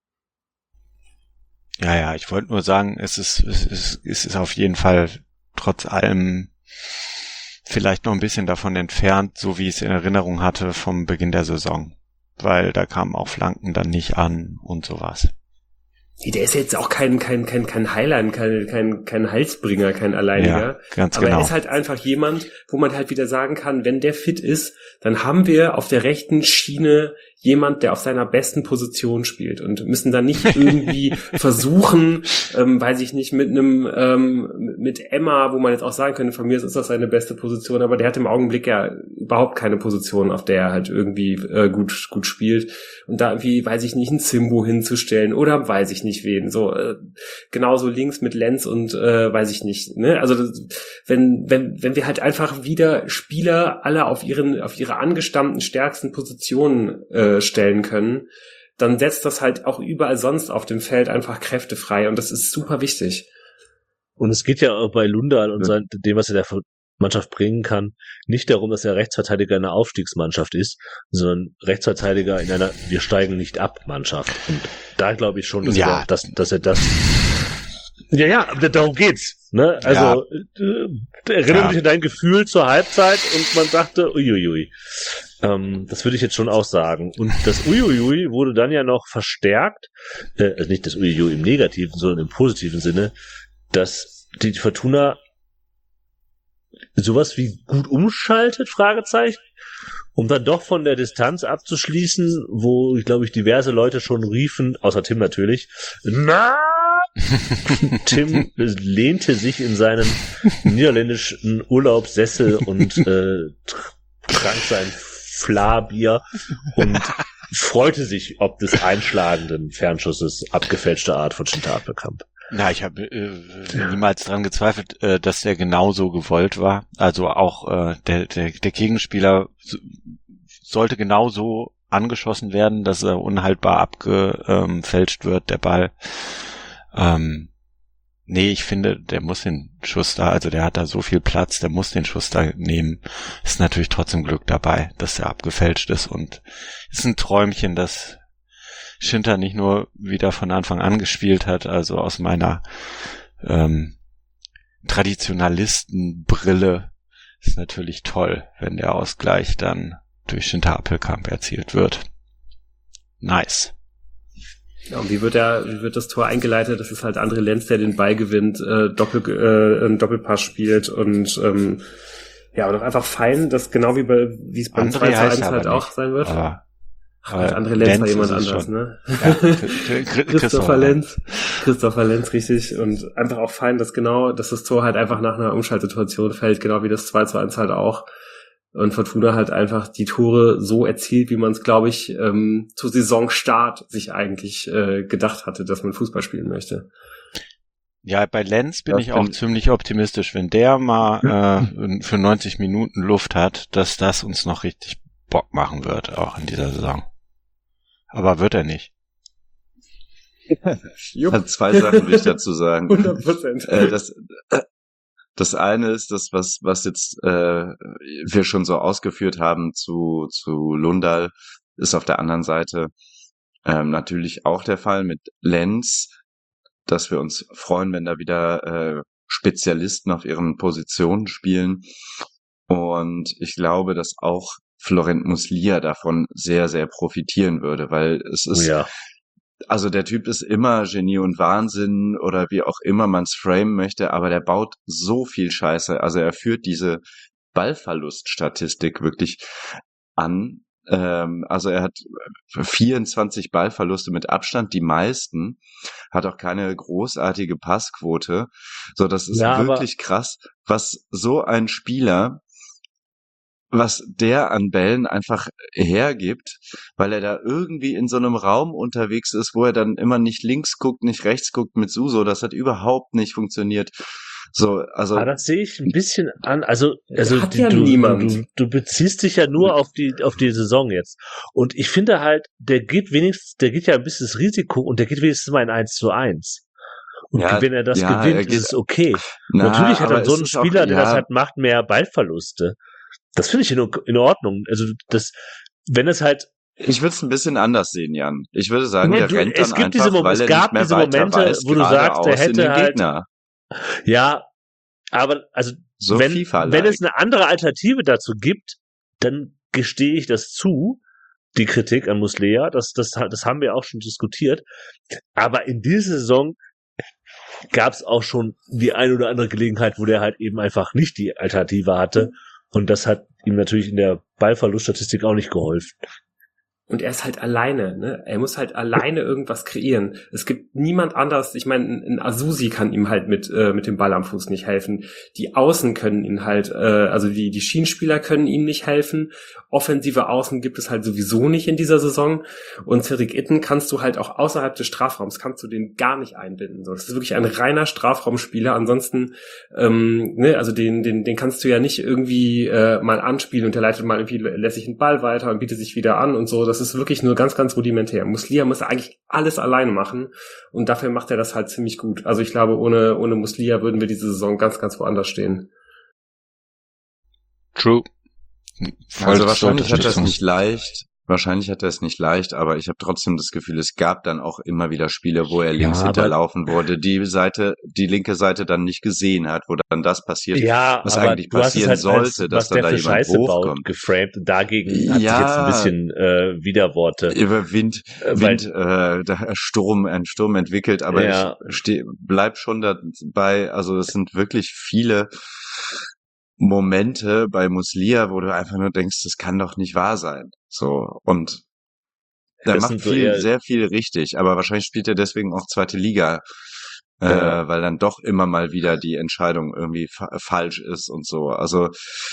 Ja, ich wollte nur sagen, es ist auf jeden Fall trotz allem vielleicht noch ein bisschen davon entfernt, so wie ich es in Erinnerung hatte vom Beginn der Saison, weil da kamen auch Flanken dann nicht an und sowas. Der ist jetzt auch kein Highland, kein Halsbringer, kein Alleiniger. Ja, ganz aber genau. Er ist halt einfach jemand, wo man halt wieder sagen kann, wenn der fit ist, dann haben wir auf der rechten Schiene jemand, der auf seiner besten Position spielt und müssen dann nicht irgendwie versuchen, weiß ich nicht, mit Emma, wo man jetzt auch sagen könnte, von mir ist das seine beste Position, aber der hat im Augenblick ja überhaupt keine Position, auf der er halt irgendwie gut spielt und da irgendwie, weiß ich nicht, einen Zimbo hinzustellen oder weiß ich nicht wen, so genauso links mit Lenz und weiß ich nicht, ne? Also wenn wir halt einfach wieder Spieler alle auf ihre angestammten stärksten Positionen stellen können, dann setzt das halt auch überall sonst auf dem Feld einfach Kräfte frei und das ist super wichtig. Und es geht ja auch bei Lundahl und dem, was er der Mannschaft bringen kann, nicht darum, dass er Rechtsverteidiger in einer Aufstiegsmannschaft ist, sondern Rechtsverteidiger in einer Wir steigen nicht ab Mannschaft. Und da glaube ich schon, dass er das ja, darum geht's. Ne? Also erinnere mich an dein Gefühl zur Halbzeit und man dachte, uiuiui. Das würde ich jetzt schon auch sagen. Und das Uiuiui wurde dann ja noch verstärkt, also nicht das Uiuiui im negativen, sondern im positiven Sinne, dass die Fortuna sowas wie gut umschaltet, Fragezeichen, um dann doch von der Distanz abzuschließen, wo, glaube ich, diverse Leute schon riefen, außer Tim natürlich, na! Tim lehnte sich in seinen niederländischen Urlaubssessel und trank sein Fla-Bier und freute sich ob des einschlagenden Fernschusses abgefälschter Art von Shinta Appelkamp. Na, ich habe niemals dran gezweifelt, dass der genauso gewollt war. Also auch der Gegenspieler sollte genauso angeschossen werden, dass er unhaltbar abgefälscht wird, der Ball. Nee, ich finde, der muss den Schuss da, also der hat da so viel Platz, der muss den Schuss da nehmen. Ist natürlich trotzdem Glück dabei, dass der abgefälscht ist und ist ein Träumchen, dass Shinta nicht nur wieder von Anfang an gespielt hat, also aus meiner Traditionalistenbrille ist natürlich toll, wenn der Ausgleich dann durch Shinta Appelkamp erzielt wird. Nice. Ja, und wie wird das Tor eingeleitet? Das ist halt André Lenz, der den Ball gewinnt, einen Doppelpass spielt und ja, aber doch einfach fein, dass genau wie es beim 2:1 halt auch sein wird. André Lenz war jemand anders, ne? Ja, Christopher Lenz, richtig. Und einfach auch fein, dass das Tor halt einfach nach einer Umschaltsituation fällt, genau wie das 2:1 halt auch. Und Fortuna halt einfach die Tore so erzielt, wie man es, glaube ich, zu Saisonstart sich eigentlich gedacht hatte, dass man Fußball spielen möchte. Ja, bei Lenz bin ich auch ziemlich optimistisch, wenn der mal für 90 Minuten Luft hat, dass das uns noch richtig Bock machen wird, auch in dieser Saison. Aber wird er nicht. Zwei Sachen will ich dazu sagen. 100%. Das eine ist das, was jetzt wir schon so ausgeführt haben zu Lundal, ist auf der anderen Seite natürlich auch der Fall mit Lenz, dass wir uns freuen, wenn da wieder Spezialisten auf ihren Positionen spielen. Und ich glaube, dass auch Florent Muslija davon sehr, sehr profitieren würde, weil es ist, also der Typ ist immer Genie und Wahnsinn oder wie auch immer man es framen möchte, aber der baut so viel Scheiße. Also er führt diese Ballverluststatistik wirklich an. Also er hat 24 Ballverluste mit Abstand, die meisten, hat auch keine großartige Passquote. So, das ist wirklich krass, was so ein Spieler, was der an Bällen einfach hergibt, weil er da irgendwie in so einem Raum unterwegs ist, wo er dann immer nicht links guckt, nicht rechts guckt mit Suso. Das hat überhaupt nicht funktioniert. So, also. Aber das sehe ich ein bisschen an. Also hat ja niemand. Du beziehst dich ja nur auf die Saison jetzt. Und ich finde halt, der geht ja ein bisschen das Risiko und der geht wenigstens mal in 1:1. Und wenn er das gewinnt, ist es okay. Natürlich hat dann so ein Spieler, der das halt macht, mehr Ballverluste. Das finde ich in Ordnung. Also wenn es halt. Ich würde es ein bisschen anders sehen, Jan. Ich würde sagen, der rennt dann einfach, weil er nicht mehr weiter Momente, weiß, wo du sagst, der hätte halt. Gegner. Ja, aber also so wenn es eine andere Alternative dazu gibt, dann gestehe ich das zu, die Kritik an Muslija. Das haben wir auch schon diskutiert. Aber in dieser Saison gab es auch schon die ein oder andere Gelegenheit, wo der halt eben einfach nicht die Alternative hatte. Und das hat ihm natürlich in der Ballverluststatistik auch nicht geholfen. Und er ist halt alleine, ne? Er muss halt alleine irgendwas kreieren. Es gibt niemand anders. Ich meine, ein Azusi kann ihm halt mit dem Ball am Fuß nicht helfen. Die Außen können ihn halt, also die Schienenspieler können ihm nicht helfen. Offensive Außen gibt es halt sowieso nicht in dieser Saison. Und Cedric Itten kannst du halt auch außerhalb des Strafraums, kannst du den gar nicht einbinden. So, das ist wirklich ein reiner Strafraumspieler. Ansonsten, also den kannst du ja nicht irgendwie mal anspielen und der leitet mal irgendwie lässig einen Ball weiter und bietet sich wieder an und so. Das ist wirklich nur ganz, ganz rudimentär. Muslija muss eigentlich alles alleine machen und dafür macht er das halt ziemlich gut. Also ich glaube, ohne Muslija würden wir diese Saison ganz, ganz woanders stehen. True. Also wahrscheinlich hat er es nicht leicht. Wahrscheinlich hat er es nicht leicht, aber ich habe trotzdem das Gefühl, es gab dann auch immer wieder Spiele, wo er links hinterlaufen wurde, die linke Seite dann nicht gesehen hat, wo dann das passiert, was eigentlich passieren sollte, dass dann da jemand hochkommt. Geframed. Dagegen hat sich jetzt ein bisschen Widerworte. Über ein Sturm entwickelt, aber ich bleib schon dabei, also es sind wirklich viele Momente bei Muslija, wo du einfach nur denkst, das kann doch nicht wahr sein. So, und er macht sehr viel richtig, aber wahrscheinlich spielt er deswegen auch zweite Liga, weil dann doch immer mal wieder die Entscheidung irgendwie falsch ist und so. Also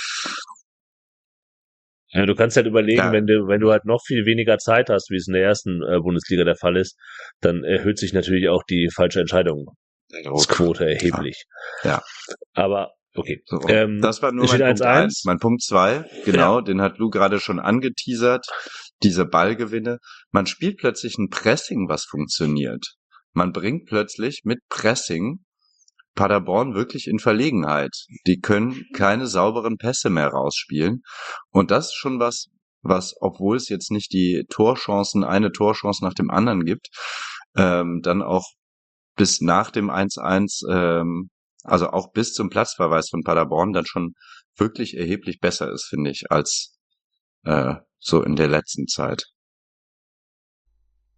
ja, du kannst halt überlegen, wenn du halt noch viel weniger Zeit hast, wie es in der ersten Bundesliga der Fall ist, dann erhöht sich natürlich auch die falsche Entscheidungsquote erheblich. Ja. Aber okay. So, das war nur mein Punkt 1. Mein Punkt 2, genau, den hat Lou gerade schon angeteasert, diese Ballgewinne. Man spielt plötzlich ein Pressing, was funktioniert. Man bringt plötzlich mit Pressing Paderborn wirklich in Verlegenheit. Die können keine sauberen Pässe mehr rausspielen. Und das ist schon was, obwohl es jetzt nicht die eine Torchance nach dem anderen gibt, dann auch bis nach dem 1:1, also auch bis zum Platzverweis von Paderborn dann schon wirklich erheblich besser ist, finde ich, als so in der letzten Zeit.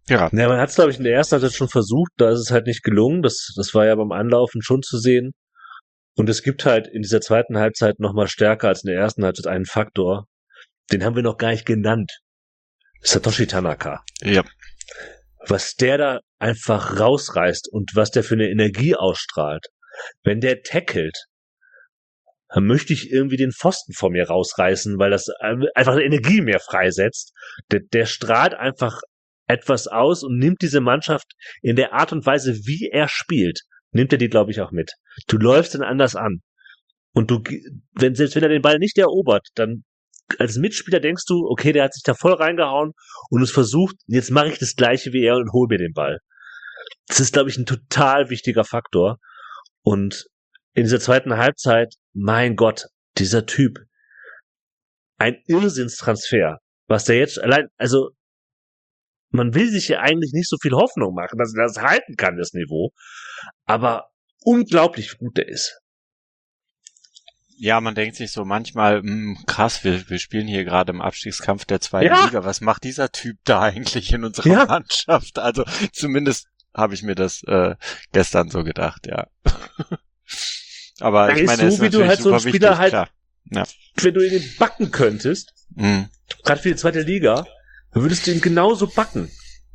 Ja, man hat es, glaube ich, in der ersten Halbzeit schon versucht, da ist es halt nicht gelungen. Das war ja beim Anlaufen schon zu sehen. Und es gibt halt in dieser zweiten Halbzeit nochmal stärker als in der ersten Halbzeit einen Faktor, den haben wir noch gar nicht genannt. Satoshi Tanaka. Ja. Was der da einfach rausreißt und was der für eine Energie ausstrahlt. Wenn der tackelt, dann möchte ich irgendwie den Pfosten vor mir rausreißen, weil das einfach Energie mehr freisetzt. Der strahlt einfach etwas aus und nimmt diese Mannschaft in der Art und Weise, wie er spielt, nimmt er die, glaube ich, auch mit. Du läufst dann anders an. Und selbst wenn er den Ball nicht erobert, dann als Mitspieler denkst du, okay, der hat sich da voll reingehauen und es versucht, jetzt mache ich das Gleiche wie er und hole mir den Ball. Das ist, glaube ich, ein total wichtiger Faktor. Und in dieser zweiten Halbzeit, mein Gott, dieser Typ, ein Irrsinnstransfer, was der jetzt allein, also man will sich ja eigentlich nicht so viel Hoffnung machen, dass er das halten kann, das Niveau. Aber unglaublich gut der ist. Ja, man denkt sich so manchmal, krass, wir spielen hier gerade im Abstiegskampf der zweiten Liga. Was macht dieser Typ da eigentlich in unserer Mannschaft? Also zumindest habe ich mir das gestern so gedacht, ja. Aber ich meine, es ist natürlich halt super so wichtig, halt, klar. Ja. Wenn du ihn backen könntest, gerade für die zweite Liga, dann würdest du ihn genauso backen.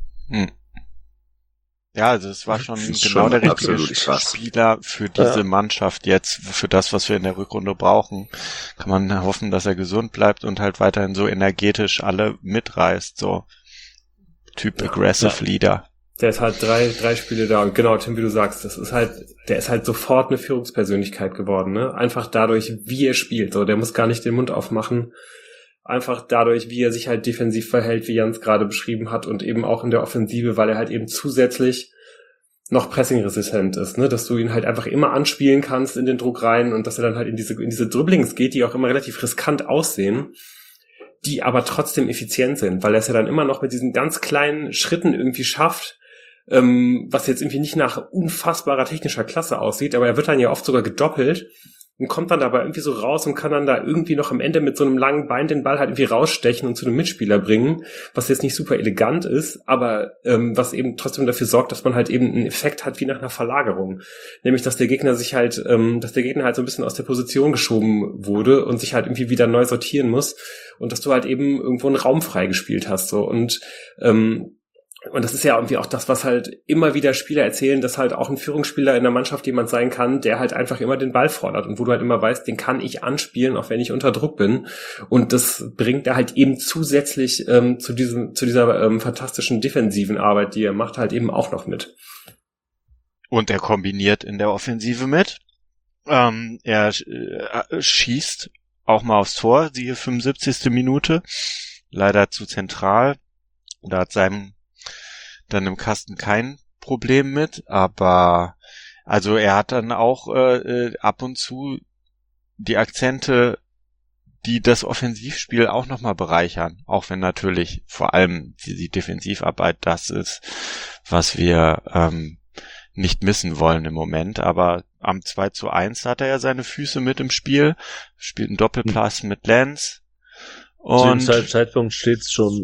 Ja, also es war schon genau der richtige Spieler für diese Mannschaft jetzt, für das, was wir in der Rückrunde brauchen. Kann man hoffen, dass er gesund bleibt und halt weiterhin so energetisch alle mitreißt, so Typ Aggressive Leader. Der ist halt drei Spiele da und genau, Tim, wie du sagst, der ist halt sofort eine Führungspersönlichkeit geworden, ne? Einfach dadurch, wie er spielt, so, der muss gar nicht den Mund aufmachen. Einfach dadurch, wie er sich halt defensiv verhält, wie Jans gerade beschrieben hat und eben auch in der Offensive, weil er halt eben zusätzlich noch pressingresistent ist, ne, dass du ihn halt einfach immer anspielen kannst in den Druck rein und dass er dann halt in diese Dribblings geht, die auch immer relativ riskant aussehen, die aber trotzdem effizient sind, weil er es ja dann immer noch mit diesen ganz kleinen Schritten irgendwie schafft, was jetzt irgendwie nicht nach unfassbarer technischer Klasse aussieht, aber er wird dann ja oft sogar gedoppelt und kommt dann dabei irgendwie so raus und kann dann da irgendwie noch am Ende mit so einem langen Bein den Ball halt irgendwie rausstechen und zu einem Mitspieler bringen, was jetzt nicht super elegant ist, aber was eben trotzdem dafür sorgt, dass man halt eben einen Effekt hat wie nach einer Verlagerung. Nämlich, dass der Gegner halt so ein bisschen aus der Position geschoben wurde und sich halt irgendwie wieder neu sortieren muss und dass du halt eben irgendwo einen Raum freigespielt hast, so. Und das ist ja irgendwie auch das, was halt immer wieder Spieler erzählen, dass halt auch ein Führungsspieler in der Mannschaft jemand sein kann, der halt einfach immer den Ball fordert und wo du halt immer weißt, den kann ich anspielen, auch wenn ich unter Druck bin. Und das bringt er halt eben zusätzlich zu dieser fantastischen defensiven Arbeit, die er macht, halt eben auch noch mit. Und er kombiniert in der Offensive mit. Er schießt auch mal aufs Tor, siehe 75. Minute. Leider zu zentral. Da hat dann im Kasten kein Problem mit, aber also er hat dann auch ab und zu die Akzente, die das Offensivspiel auch nochmal bereichern, auch wenn natürlich vor allem die Defensivarbeit das ist, was wir nicht missen wollen im Moment, aber am 2:1 hat er ja seine Füße mit im Spiel, spielt einen Doppelpass mit Lance und zu dem Zeitpunkt steht's schon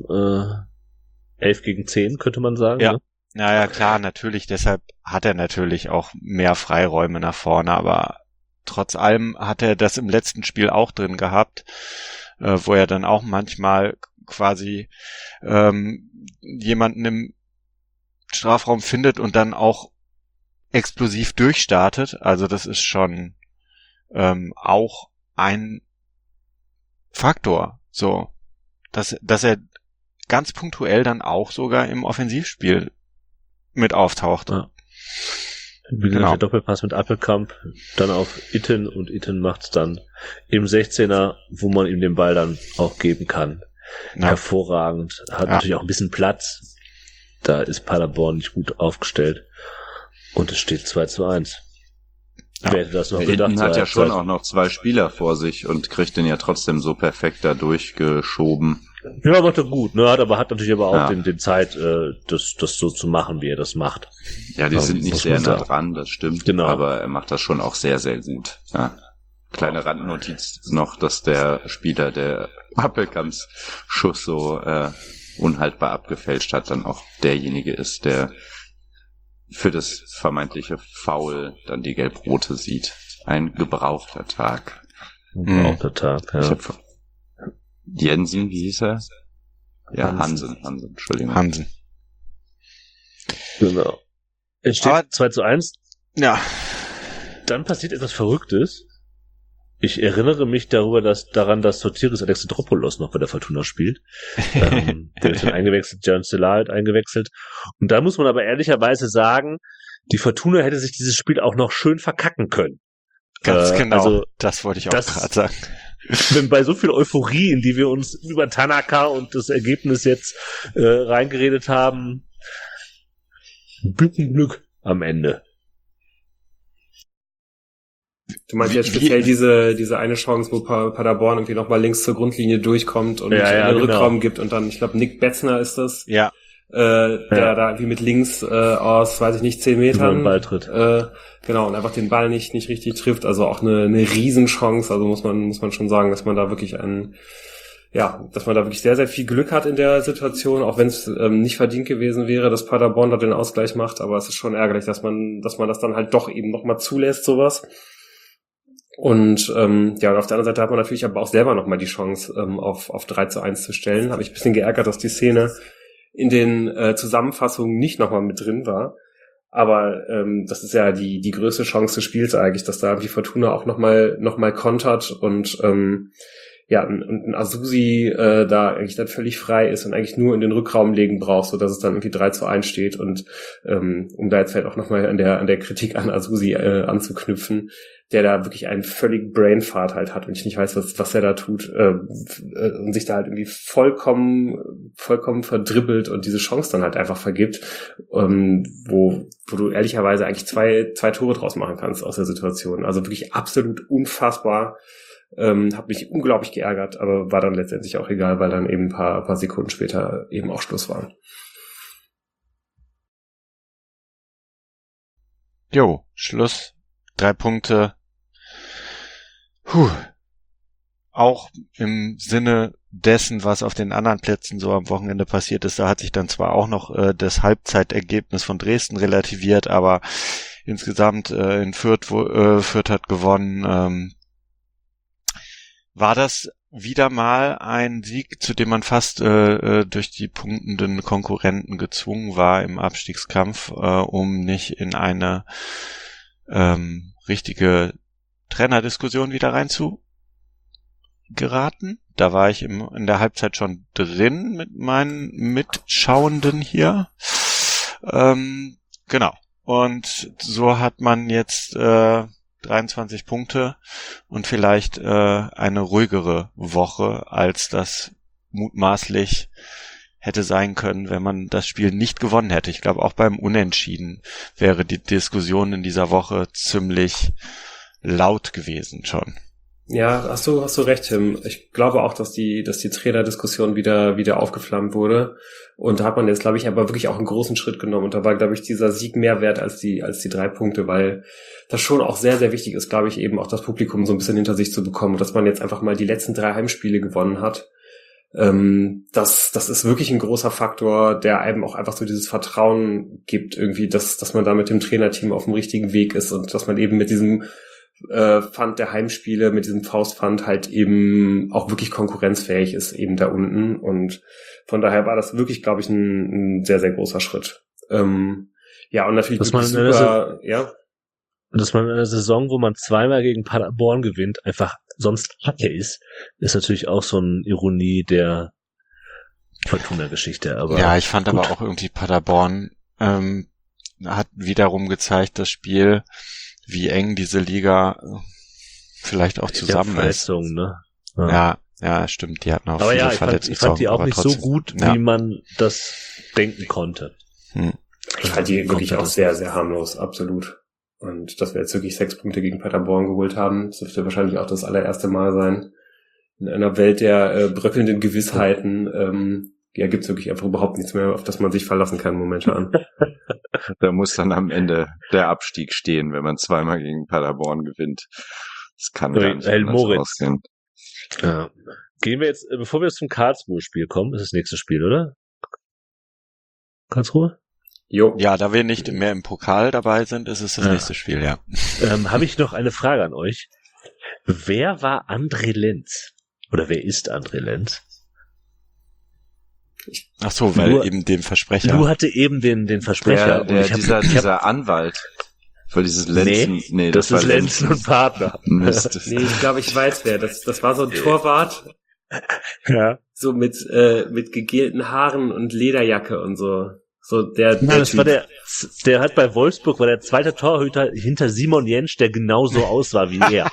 11-10, könnte man sagen. Ja. Ne? Naja, klar, natürlich. Deshalb hat er natürlich auch mehr Freiräume nach vorne. Aber trotz allem hat er das im letzten Spiel auch drin gehabt, wo er dann auch manchmal quasi jemanden im Strafraum findet und dann auch explosiv durchstartet. Also das ist schon auch ein Faktor. So, dass er ganz punktuell dann auch sogar im Offensivspiel mit auftaucht. Ja. Wie gesagt, der Doppelpass mit Appelkamp, dann auf Itten und Itten macht's dann im 16er, wo man ihm den Ball dann auch geben kann. Ja. Hervorragend. Hat natürlich auch ein bisschen Platz. Da ist Paderborn nicht gut aufgestellt. Und es steht 2:1. Ja. Wer hätte das noch gedacht? Itten hat ja schon auch noch 2 Spieler vor sich und kriegt den ja trotzdem so perfekt da durchgeschoben. Ja, macht er gut, ne? Hat natürlich aber auch den Zeit, das so zu machen, wie er das macht. Ja, die sind nicht sehr nah dran, das stimmt. Genau. Aber er macht das schon auch sehr, sehr gut. Ja. Kleine Randnotiz noch, dass der Spieler, der Appelkamps Schuss so unhaltbar abgefälscht hat, dann auch derjenige ist, der für das vermeintliche Foul dann die Gelb-Rote sieht. Ein gebrauchter Tag. Gebrauchter Tag, ja. Jensen, wie hieß er? Ja, Hansen, Entschuldigung. Hansen. Genau. Es steht 2:1. Ja. Dann passiert etwas Verrücktes. Ich erinnere mich daran, dass Sotiris Alexandropoulos noch bei der Fortuna spielt. Der ist dann eingewechselt, Jan Stelar hat eingewechselt. Und da muss man aber ehrlicherweise sagen, die Fortuna hätte sich dieses Spiel auch noch schön verkacken können. Ganz genau, also, das wollte ich auch gerade sagen. Wenn bei so viel Euphorie, in die wir uns über Tanaka und das Ergebnis jetzt reingeredet haben, ein bisschen Glück am Ende. Du meinst jetzt speziell diese eine Chance, wo Paderborn irgendwie nochmal links zur Grundlinie durchkommt und einen Rückraum gibt und dann, ich glaube, Nick Betzner ist das. Ja. Der da irgendwie mit links aus, weiß ich nicht, 10 Metern. Balltritt. Genau, und einfach den Ball nicht richtig trifft. Also auch eine Riesenchance. Also muss man schon sagen, dass man da wirklich dass man da wirklich sehr, sehr viel Glück hat in der Situation, auch wenn es nicht verdient gewesen wäre, dass Paderborn da den Ausgleich macht. Aber es ist schon ärgerlich, dass man das dann halt doch eben nochmal zulässt, sowas. Und und auf der anderen Seite hat man natürlich aber auch selber nochmal die Chance, auf 3:1 zu stellen. Habe ich ein bisschen geärgert, dass die Szene in den Zusammenfassungen nicht nochmal mit drin war. Aber das ist ja die größte Chance des Spiels eigentlich, dass da die Fortuna auch nochmal kontert und ein Azusi da eigentlich dann völlig frei ist und eigentlich nur in den Rückraum legen braucht, so dass es dann irgendwie 3:1 steht. Und um da jetzt halt auch nochmal an der Kritik an Azusi anzuknüpfen, der da wirklich einen völligen Brainfart halt hat und ich nicht weiß, was er da tut und sich da halt irgendwie vollkommen verdribbelt und diese Chance dann halt einfach vergibt, wo du ehrlicherweise eigentlich zwei Tore draus machen kannst aus der Situation. Also wirklich absolut unfassbar. Hab mich unglaublich geärgert, aber war dann letztendlich auch egal, weil dann eben ein paar Sekunden später eben auch Schluss war. Jo, Schluss. 3 Punkte. Auch im Sinne dessen, was auf den anderen Plätzen so am Wochenende passiert ist, da hat sich dann zwar auch noch das Halbzeitergebnis von Dresden relativiert, aber insgesamt in Fürth hat gewonnen. War das wieder mal ein Sieg, zu dem man fast durch die punktenden Konkurrenten gezwungen war im Abstiegskampf, um nicht in eine richtige Trainerdiskussion wieder reinzugeraten. Da war ich in der Halbzeit schon drin mit meinen Mitschauenden hier. Genau. Und so hat man jetzt 23 Punkte und vielleicht eine ruhigere Woche, als das mutmaßlich hätte sein können, wenn man das Spiel nicht gewonnen hätte. Ich glaube, auch beim Unentschieden wäre die Diskussion in dieser Woche ziemlich laut gewesen schon. Ja, hast du recht, Tim. Ich glaube auch, dass die Trainerdiskussion wieder aufgeflammt wurde. Und da hat man jetzt, glaube ich, aber wirklich auch einen großen Schritt genommen. Und da war, glaube ich, dieser Sieg mehr wert als die 3 Punkte, weil das schon auch sehr, sehr wichtig ist, glaube ich, eben auch das Publikum so ein bisschen hinter sich zu bekommen. Dass man jetzt einfach mal die letzten 3 Heimspiele gewonnen hat. Das ist wirklich ein großer Faktor, der einem auch einfach so dieses Vertrauen gibt, irgendwie, dass man da mit dem Trainerteam auf dem richtigen Weg ist und dass man eben mit diesem Pfand der Heimspiele, mit diesem Faustpfand halt eben auch wirklich konkurrenzfähig ist, eben da unten. Und von daher war das wirklich, glaube ich, ein sehr, sehr großer Schritt. Und natürlich dass man super, dass man in einer Saison, wo man zweimal gegen Paderborn gewinnt, einfach sonst Kacke ist natürlich auch so eine Ironie der Fortuna-Geschichte. Aber ja, ich fand gut. aber auch irgendwie Paderborn hat wiederum gezeigt, das Spiel, wie eng diese Liga vielleicht auch zusammen ist. Ne? Ja, stimmt, die hatten auch aber viele Verletzte. Ich fand die auch nicht trotzdem, so gut, wie man das denken konnte. Ich fand die wirklich auch sehr, sehr harmlos, absolut. Und dass wir jetzt wirklich 6 Punkte gegen Paderborn geholt haben, das dürfte wahrscheinlich auch das allererste Mal sein. In einer Welt der bröckelnden Gewissheiten gibt's wirklich einfach überhaupt nichts mehr, auf das man sich verlassen kann momentan. Da muss dann am Ende der Abstieg stehen, wenn man zweimal gegen Paderborn gewinnt. Das kann gar nicht anders ausgehen. Ja. Gehen wir jetzt, bevor wir jetzt zum Karlsruhe-Spiel kommen, ist das nächste Spiel, oder? Karlsruhe? Jo. Ja, da wir nicht mehr im Pokal dabei sind, ist es das nächste Spiel, ja. Habe ich noch eine Frage an euch. Wer war André Lenz? Oder wer ist André Lenz? Ach so, weil eben den Versprecher. Du hatte eben den Versprecher. Dieser Anwalt. Für dieses Lenzen. Nee, das ist Lenzen und Partner. Mist. Nee, ich glaube, ich weiß wer. Das war so ein Torwart. Ja. So mit gegelten Haaren und Lederjacke und so. So der das Typ. war der hat bei Wolfsburg, war der zweite Torhüter hinter Simon Jentsch, der genauso aussah wie er.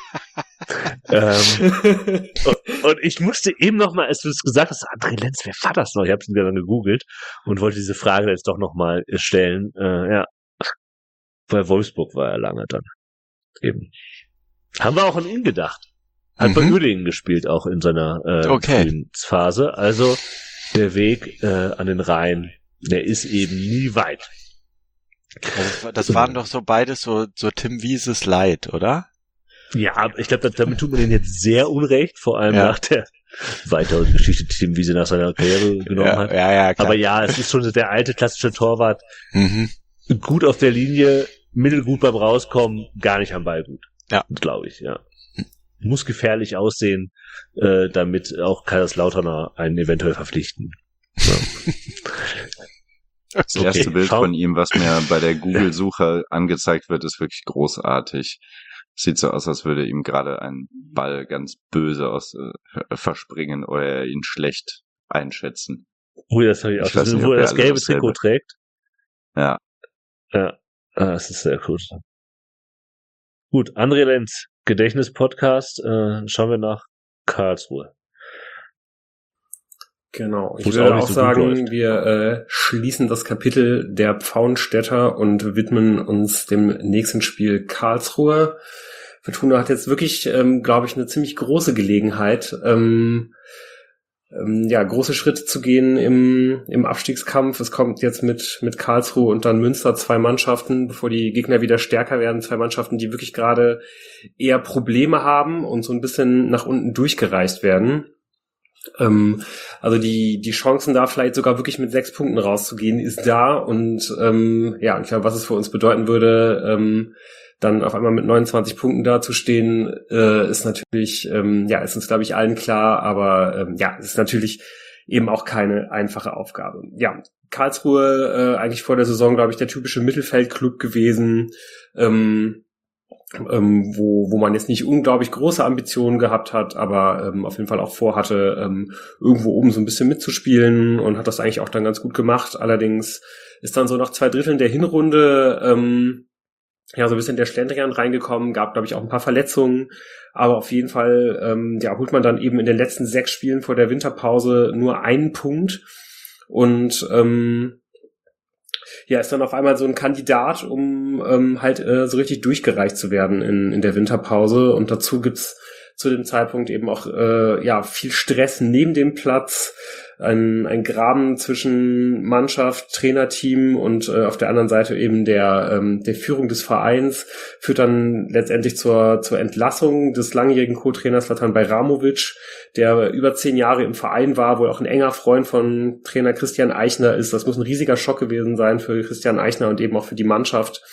Und ich musste eben noch mal, als du es gesagt hast, André Lenz, wer war das noch? Ich habe es dann gegoogelt und wollte diese Frage jetzt doch noch mal stellen. Ja, bei Wolfsburg war er lange dann. Eben. Haben wir auch an ihn gedacht. Hat bei Uerdingen gespielt, auch in seiner frühen Phase. Also der Weg an den Rhein, der ist eben nie weit. Das waren doch so beides so Tim Wieses Light, oder? Ja, ich glaube, damit tut man den jetzt sehr unrecht, vor allem nach der weiteren Geschichte, die Tim Wiese nach seiner Karriere genommen hat. Ja, klar. Aber ja, es ist schon der alte klassische Torwart. Gut auf der Linie, mittelgut beim Rauskommen, gar nicht am Ball gut. Ja. Glaube ich, ja. Muss gefährlich aussehen, damit auch Kaiserslauterner einen eventuell verpflichten. Ja. Das erste Bild von ihm, was mir bei der Google-Suche angezeigt wird, ist wirklich großartig. Sieht so aus, als würde ihm gerade ein Ball ganz böse verspringen oder er ihn schlecht einschätzen. Oh, das habe ich auch gesehen, wo er das gelbe Trikot trägt. Ja. Ja, das ist sehr cool. Gut, André Lenz, Gedächtnis-Podcast, schauen wir nach Karlsruhe. Genau, ich würde auch sagen, wir schließen das Kapitel der Pfauenstädter und widmen uns dem nächsten Spiel Karlsruhe. Fortuna hat jetzt wirklich, glaube ich, eine ziemlich große Gelegenheit, große Schritte zu gehen im Abstiegskampf. Es kommt jetzt mit Karlsruhe und dann Münster 2 Mannschaften, bevor die Gegner wieder stärker werden, 2 Mannschaften, die wirklich gerade eher Probleme haben und so ein bisschen nach unten durchgereicht werden. Also die Chancen da vielleicht sogar wirklich mit 6 Punkten rauszugehen ist da und ich glaube, was es für uns bedeuten würde, dann auf einmal mit 29 Punkten dazustehen, ist natürlich, ist uns glaube ich allen klar, aber es ist natürlich eben auch keine einfache Aufgabe. Ja, Karlsruhe eigentlich vor der Saison, glaube ich, der typische Mittelfeldclub gewesen, wo man jetzt nicht unglaublich große Ambitionen gehabt hat, aber auf jeden Fall auch vorhatte, irgendwo oben so ein bisschen mitzuspielen und hat das eigentlich auch dann ganz gut gemacht. Allerdings ist dann so nach 2 Dritteln der Hinrunde so ein bisschen der Schlendrian reingekommen, gab, glaube ich, auch ein paar Verletzungen, aber auf jeden Fall holt man dann eben in den letzten 6 Spielen vor der Winterpause nur 1 Punkt und ist dann auf einmal so ein Kandidat, um so richtig durchgereicht zu werden in der Winterpause. Und dazu gibt's zu dem Zeitpunkt eben auch viel Stress neben dem Platz, ein Graben zwischen Mannschaft, Trainerteam und auf der anderen Seite eben der Führung des Vereins führt dann letztendlich zur Entlassung des langjährigen Co-Trainers Zlatan Bajramovic, der über 10 Jahre im Verein war, wohl auch ein enger Freund von Trainer Christian Eichner ist. Das muss ein riesiger Schock gewesen sein für Christian Eichner und eben auch für die Mannschaft.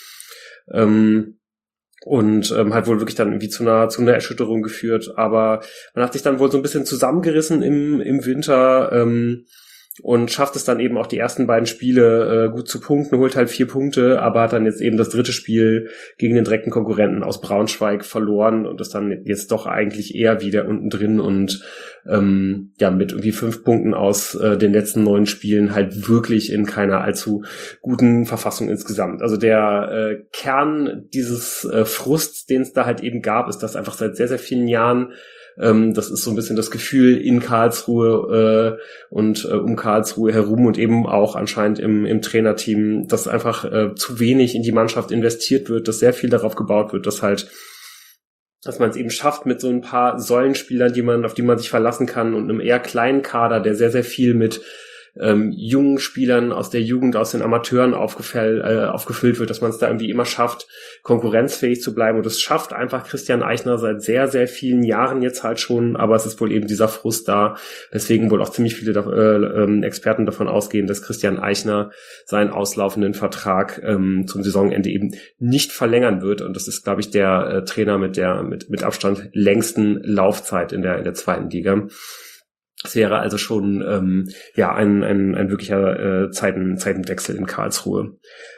Hat wohl wirklich dann irgendwie zu einer Erschütterung geführt. Aber man hat sich dann wohl so ein bisschen zusammengerissen im Winter und schafft es dann eben auch die ersten beiden Spiele gut zu punkten, holt halt 4 Punkte, aber hat dann jetzt eben das 3. Spiel gegen den direkten Konkurrenten aus Braunschweig verloren und ist dann jetzt doch eigentlich eher wieder unten drin und mit irgendwie 5 Punkten aus den letzten 9 Spielen halt wirklich in keiner allzu guten Verfassung insgesamt. Also der Kern dieses Frusts, den es da halt eben gab, ist, dass einfach seit sehr, sehr vielen Jahren das ist so ein bisschen das Gefühl in Karlsruhe und um Karlsruhe herum und eben auch anscheinend im Trainerteam, dass einfach zu wenig in die Mannschaft investiert wird, dass sehr viel darauf gebaut wird, dass man es eben schafft mit so ein paar Säulenspielern, auf die man sich verlassen kann und einem eher kleinen Kader, der sehr, sehr viel mit jungen Spielern aus der Jugend, aus den Amateuren aufgefüllt wird, dass man es da irgendwie immer schafft, konkurrenzfähig zu bleiben. Und das schafft einfach Christian Eichner seit sehr, sehr vielen Jahren jetzt halt schon, aber es ist wohl eben dieser Frust da, weswegen wohl auch ziemlich viele Experten davon ausgehen, dass Christian Eichner seinen auslaufenden Vertrag zum Saisonende eben nicht verlängern wird. Und das ist, glaube ich, der Trainer mit Abstand längsten Laufzeit in der zweiten Liga. Es wäre also schon ein wirklicher Zeitenwechsel in Karlsruhe.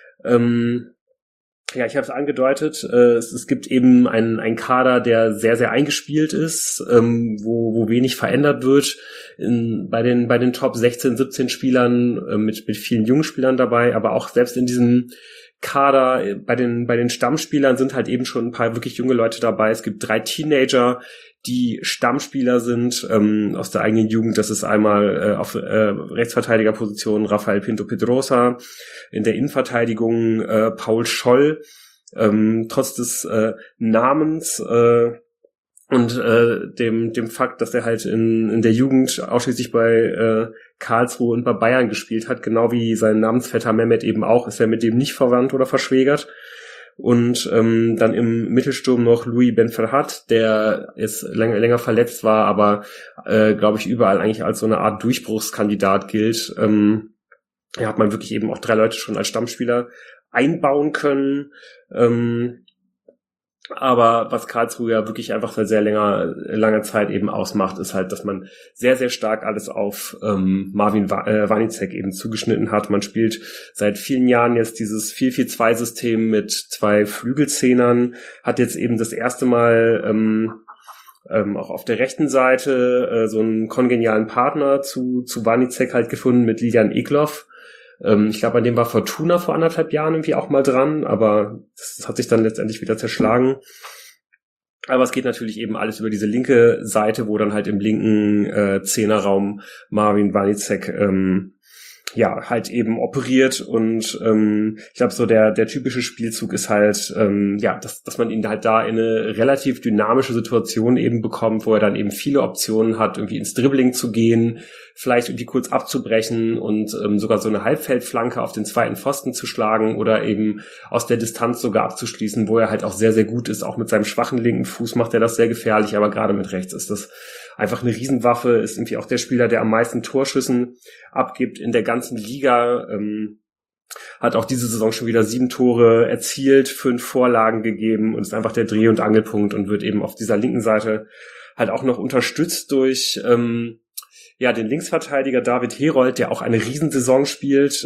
Ja, ich habe es angedeutet, es gibt eben einen Kader, der sehr, sehr eingespielt ist, wo wenig verändert wird bei den Top 16, 17 Spielern, mit vielen jungen Spielern dabei, aber auch selbst in diesem Kader bei den Stammspielern sind halt eben schon ein paar wirklich junge Leute dabei. Es gibt 3 Teenager, die Stammspieler sind aus der eigenen Jugend. Das ist einmal auf Rechtsverteidigerposition Rafael Pinto Pedrosa, in der Innenverteidigung Paul Scholl, trotz des Namens und dem Fakt, dass er halt in der Jugend ausschließlich bei Karlsruhe und bei Bayern gespielt hat, genau wie sein Namensvetter Mehmet eben auch, ist er mit dem nicht verwandt oder verschwägert. Und dann im Mittelsturm noch Louis Benferhat, der jetzt länger verletzt war, aber glaube ich überall eigentlich als so eine Art Durchbruchskandidat gilt. Hat man wirklich eben auch 3 Leute schon als Stammspieler einbauen können. Aber was Karlsruhe ja wirklich einfach seit sehr langer Zeit eben ausmacht, ist halt, dass man sehr, sehr stark alles auf Marvin Wanicek eben zugeschnitten hat. Man spielt seit vielen Jahren jetzt dieses 4-4-2-System mit 2 Flügelzehnern, hat jetzt eben das erste Mal auch auf der rechten Seite so einen kongenialen Partner zu Wanicek halt gefunden mit Lilian Egloff. Ich glaube, an dem war Fortuna vor 1,5 Jahren irgendwie auch mal dran, aber das hat sich dann letztendlich wieder zerschlagen. Aber es geht natürlich eben alles über diese linke Seite, wo dann halt im linken Zehnerraum Marvin Wanicek halt eben operiert und ich glaube so der typische Spielzug ist halt dass man ihn halt da in eine relativ dynamische Situation eben bekommt, wo er dann eben viele Optionen hat, irgendwie ins Dribbling zu gehen, vielleicht irgendwie kurz abzubrechen und sogar so eine Halbfeldflanke auf den zweiten Pfosten zu schlagen oder eben aus der Distanz sogar abzuschließen, wo er halt auch sehr, sehr gut ist. Auch mit seinem schwachen linken Fuß macht er das sehr gefährlich, aber gerade mit rechts ist das einfach eine Riesenwaffe, ist irgendwie auch der Spieler, der am meisten Torschüssen abgibt in der ganzen Liga, hat auch diese Saison schon wieder 7 Tore erzielt, 5 Vorlagen gegeben und ist einfach der Dreh- und Angelpunkt und wird eben auf dieser linken Seite halt auch noch unterstützt durch den Linksverteidiger David Herold, der auch eine Riesensaison spielt,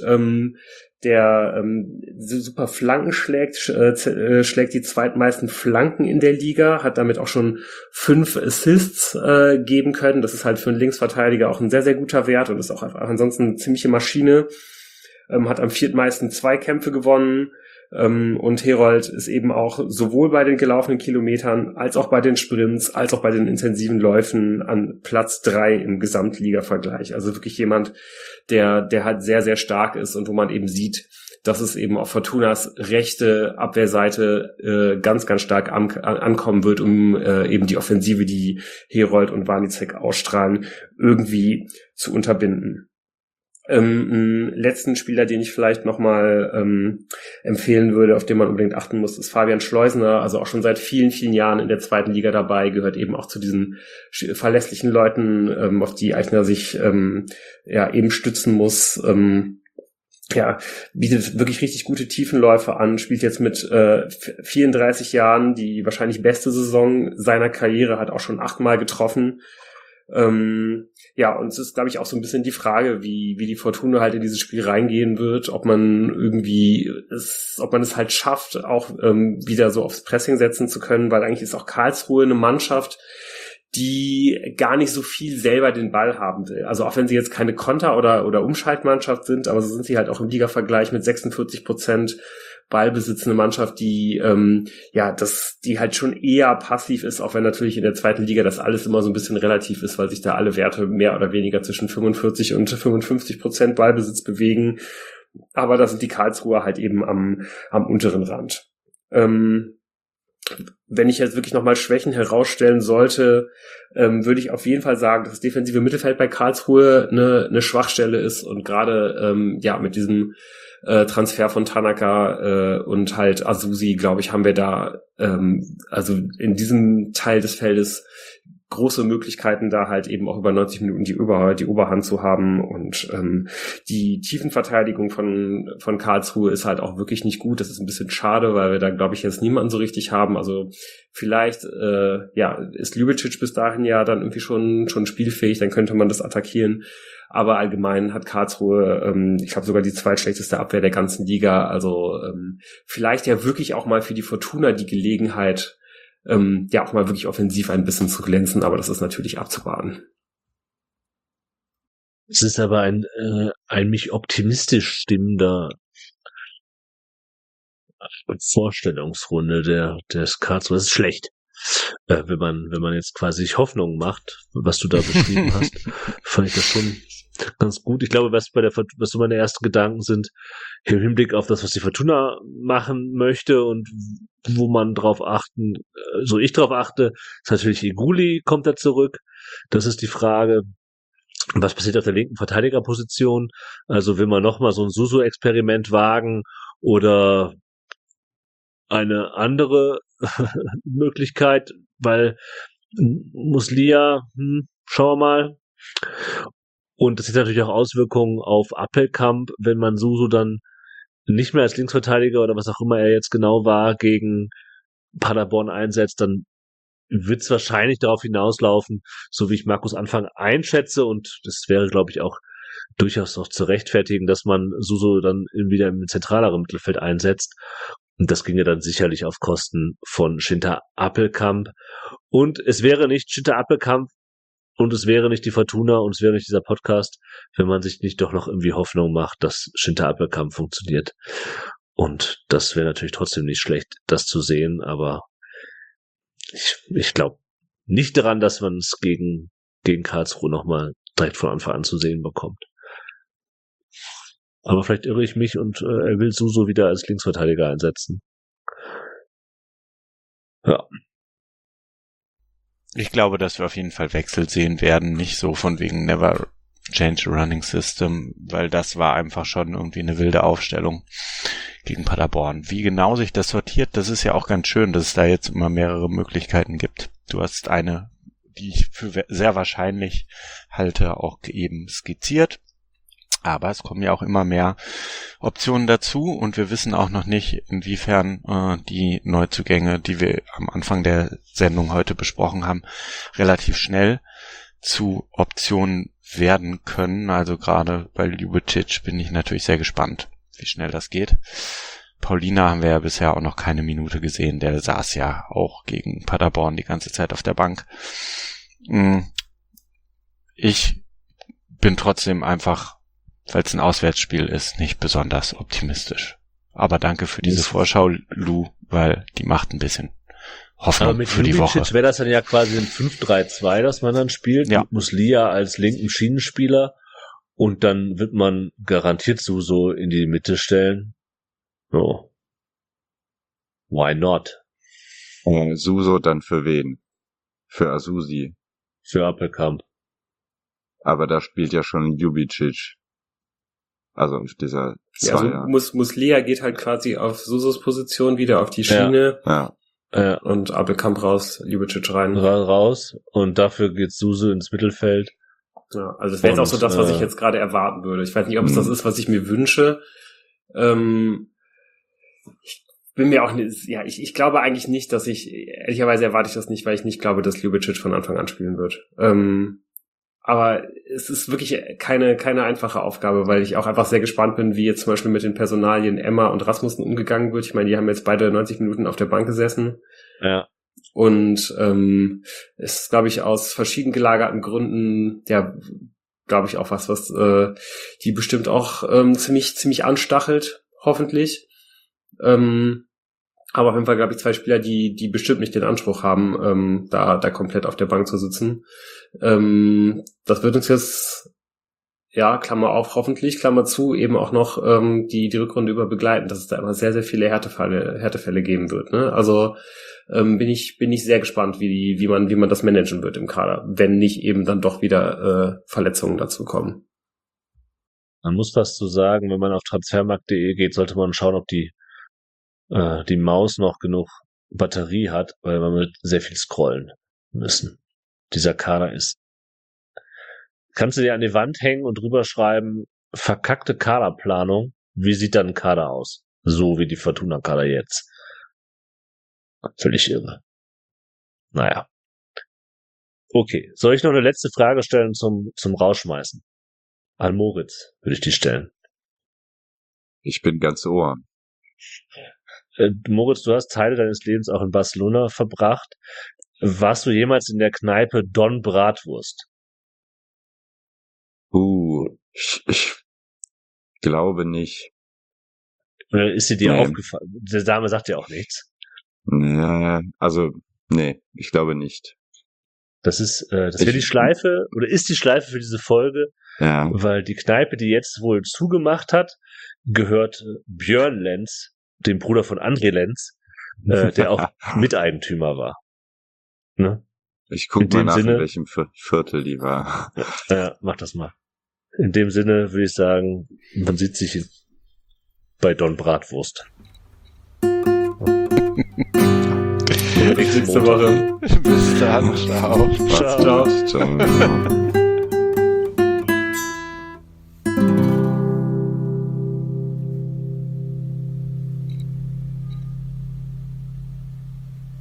der super Flanken schlägt die zweitmeisten Flanken in der Liga, hat damit auch schon 5 Assists geben können. Das ist halt für einen Linksverteidiger auch ein sehr, sehr guter Wert und ist auch ansonsten eine ziemliche Maschine. Hat am 4. Zweikämpfe gewonnen. Und Herold ist eben auch sowohl bei den gelaufenen Kilometern als auch bei den Sprints, als auch bei den intensiven Läufen an Platz 3 im Gesamtliga-Vergleich. Also wirklich jemand, der halt sehr, sehr stark ist und wo man eben sieht, dass es eben auf Fortunas rechte Abwehrseite ganz, ganz stark ankommen wird, um eben die Offensive, die Herold und Wanicek ausstrahlen, irgendwie zu unterbinden. Einen letzten Spieler, den ich vielleicht nochmal empfehlen würde, auf den man unbedingt achten muss, ist Fabian Schleusener, also auch schon seit vielen, vielen Jahren in der zweiten Liga dabei, gehört eben auch zu diesen verlässlichen Leuten, auf die Eichner sich eben stützen muss. Bietet wirklich richtig gute Tiefenläufe an, spielt jetzt mit 34 Jahren die wahrscheinlich beste Saison seiner Karriere, hat auch schon 8-mal getroffen. Und es ist, glaube ich, auch so ein bisschen die Frage, wie die Fortuna halt in dieses Spiel reingehen wird, ob man es halt schafft, auch wieder so aufs Pressing setzen zu können, weil eigentlich ist auch Karlsruhe eine Mannschaft, die gar nicht so viel selber den Ball haben will. Also auch wenn sie jetzt keine Konter- oder Umschaltmannschaft sind, aber so sind sie halt auch im Liga-Vergleich mit 46% Ballbesitz eine Mannschaft, die die halt schon eher passiv ist, auch wenn natürlich in der zweiten Liga das alles immer so ein bisschen relativ ist, weil sich da alle Werte mehr oder weniger zwischen 45 und 55% Ballbesitz bewegen. Aber da sind die Karlsruher halt eben am unteren Rand. wenn ich jetzt wirklich nochmal Schwächen herausstellen sollte, würde ich auf jeden Fall sagen, dass das defensive Mittelfeld bei Karlsruhe eine Schwachstelle ist und gerade mit diesem Transfer von Tanaka und halt Asusi, glaube ich, haben wir da also in diesem Teil des Feldes große Möglichkeiten, da halt eben auch über 90 Minuten die Oberhand zu haben und die Tiefenverteidigung von Karlsruhe ist halt auch wirklich nicht gut. Das ist ein bisschen schade, weil wir da, glaube ich, jetzt niemanden so richtig haben. Also vielleicht ist Ljubicic bis dahin ja dann irgendwie schon spielfähig, dann könnte man das attackieren. Aber allgemein hat Karlsruhe, ich glaube sogar die zweitschlechteste Abwehr der ganzen Liga. Also vielleicht ja wirklich auch mal für die Fortuna die Gelegenheit, auch mal wirklich offensiv ein bisschen zu glänzen, aber das ist natürlich abzuwarten. Es ist aber ein mich optimistisch stimmender Vorstellungsrunde des Karlsruhe. Das ist schlecht, wenn man jetzt quasi sich Hoffnung macht, was du da beschrieben hast. Fand ich das schon ganz gut. Ich glaube, was so meine ersten Gedanken sind, im Hinblick auf das, was die Fortuna machen möchte und wo man drauf achten, so ich drauf achte, ist natürlich Iguli, kommt da zurück. Das ist die Frage, was passiert auf der linken Verteidigerposition? Also will man nochmal so ein Suso-Experiment wagen oder eine andere Möglichkeit, weil Muslia, schauen wir mal. Und das hat natürlich auch Auswirkungen auf Appelkamp, wenn man Suso dann nicht mehr als Linksverteidiger oder was auch immer er jetzt genau war, gegen Paderborn einsetzt, dann wird es wahrscheinlich darauf hinauslaufen, so wie ich Markus Anfang einschätze, und das wäre, glaube ich, auch durchaus noch zu rechtfertigen, dass man Suso dann wieder im zentraleren Mittelfeld einsetzt. Und das ginge dann sicherlich auf Kosten von Schinter Appelkamp. Und es wäre nicht Schinter Appelkamp und es wäre nicht die Fortuna und es wäre nicht dieser Podcast, wenn man sich nicht doch noch irgendwie Hoffnung macht, dass Schinter Appelkamp funktioniert. Und das wäre natürlich trotzdem nicht schlecht, das zu sehen, aber ich glaube nicht daran, dass man es gegen Karlsruhe nochmal direkt von Anfang an zu sehen bekommt. Aber vielleicht irre ich mich und er will Suso wieder als Linksverteidiger einsetzen. Ja. Ich glaube, dass wir auf jeden Fall Wechsel sehen werden, nicht so von wegen never change a running system, weil das war einfach schon irgendwie eine wilde Aufstellung gegen Paderborn. Wie genau sich das sortiert, das ist ja auch ganz schön, dass es da jetzt immer mehrere Möglichkeiten gibt. Du hast eine, die ich für sehr wahrscheinlich halte, auch eben skizziert. Aber es kommen ja auch immer mehr Optionen dazu und wir wissen auch noch nicht, inwiefern die Neuzugänge, die wir am Anfang der Sendung heute besprochen haben, relativ schnell zu Optionen werden können. Also gerade bei Ljubicic bin ich natürlich sehr gespannt, wie schnell das geht. Paulina haben wir ja bisher auch noch keine Minute gesehen. Der saß ja auch gegen Paderborn die ganze Zeit auf der Bank. Ich bin trotzdem einfach, weil es ein Auswärtsspiel ist, nicht besonders optimistisch. Aber danke für diese Vorschau, Lou, weil die macht ein bisschen Hoffnung für die Woche. Wäre das dann ja quasi ein 5-3-2, das man dann spielt, mit Muslia als linken Schienenspieler und dann wird man garantiert so in die Mitte stellen. So. Why not? Suso dann für wen? Für Asusi. Für Appelkamp. Aber da spielt ja schon Ljubicic. Also dieser Zweier. Also Muslia geht halt quasi auf Susos Position wieder auf die Schiene. Ja. Und Appelkamp raus, Ljubicic rein. Raus. Und dafür geht Suso ins Mittelfeld. Ja, also das wäre jetzt auch so das, was ich jetzt gerade erwarten würde. Ich weiß nicht, ob es das ist, was ich mir wünsche. Ich bin mir auch nicht, ich glaube eigentlich nicht, ehrlicherweise erwarte ich das nicht, weil ich nicht glaube, dass Ljubicic von Anfang an spielen wird. Aber es ist wirklich keine einfache Aufgabe, weil ich auch einfach sehr gespannt bin, wie jetzt zum Beispiel mit den Personalien Emma und Rasmussen umgegangen wird. Ich meine, die haben jetzt beide 90 Minuten auf der Bank gesessen. Ja. Und ist, glaube ich, aus verschieden gelagerten Gründen, glaube ich, auch was die bestimmt auch ziemlich anstachelt, hoffentlich. Aber auf jeden Fall, glaube ich, zwei Spieler, die bestimmt nicht den Anspruch haben, da komplett auf der Bank zu sitzen. Das wird uns jetzt ja, Klammer auf, hoffentlich, Klammer zu, eben auch noch die Rückrunde über begleiten, dass es da immer sehr, sehr viele Härtefälle geben wird. Ne? Also bin ich sehr gespannt, wie man das managen wird im Kader, wenn nicht eben dann doch wieder Verletzungen dazu kommen. Man muss was zu sagen, wenn man auf transfermarkt.de geht, sollte man schauen, ob die Maus noch genug Batterie hat, weil wir mit sehr viel scrollen müssen. Dieser Kader ist. Kannst du dir an die Wand hängen und drüber schreiben, verkackte Kaderplanung, wie sieht dann ein Kader aus? So wie die Fortuna-Kader jetzt. Völlig irre. Naja. Okay, soll ich noch eine letzte Frage stellen zum Rausschmeißen? An Moritz würde ich die stellen. Ich bin ganz Ohr. Moritz, du hast Teile deines Lebens auch in Barcelona verbracht. Warst du jemals in der Kneipe Don Bratwurst? Ich glaube nicht. Oder ist sie dir aufgefallen? Der Dame sagt ja auch nichts. Ja, also, nee, ich glaube nicht. Das wäre die Schleife, oder ist die Schleife für diese Folge, ja. Weil die Kneipe, die jetzt wohl zugemacht hat, gehört Björn Lenz, dem Bruder von André Lenz, der auch Miteigentümer war. Ne? Ich guck mal nach, in welchem Viertel die war. Ja, mach das mal. In dem Sinne würde ich sagen, man sieht sich bei Don Bratwurst. Nächste Woche. Bis dann. Ciao. Ciao. Ciao.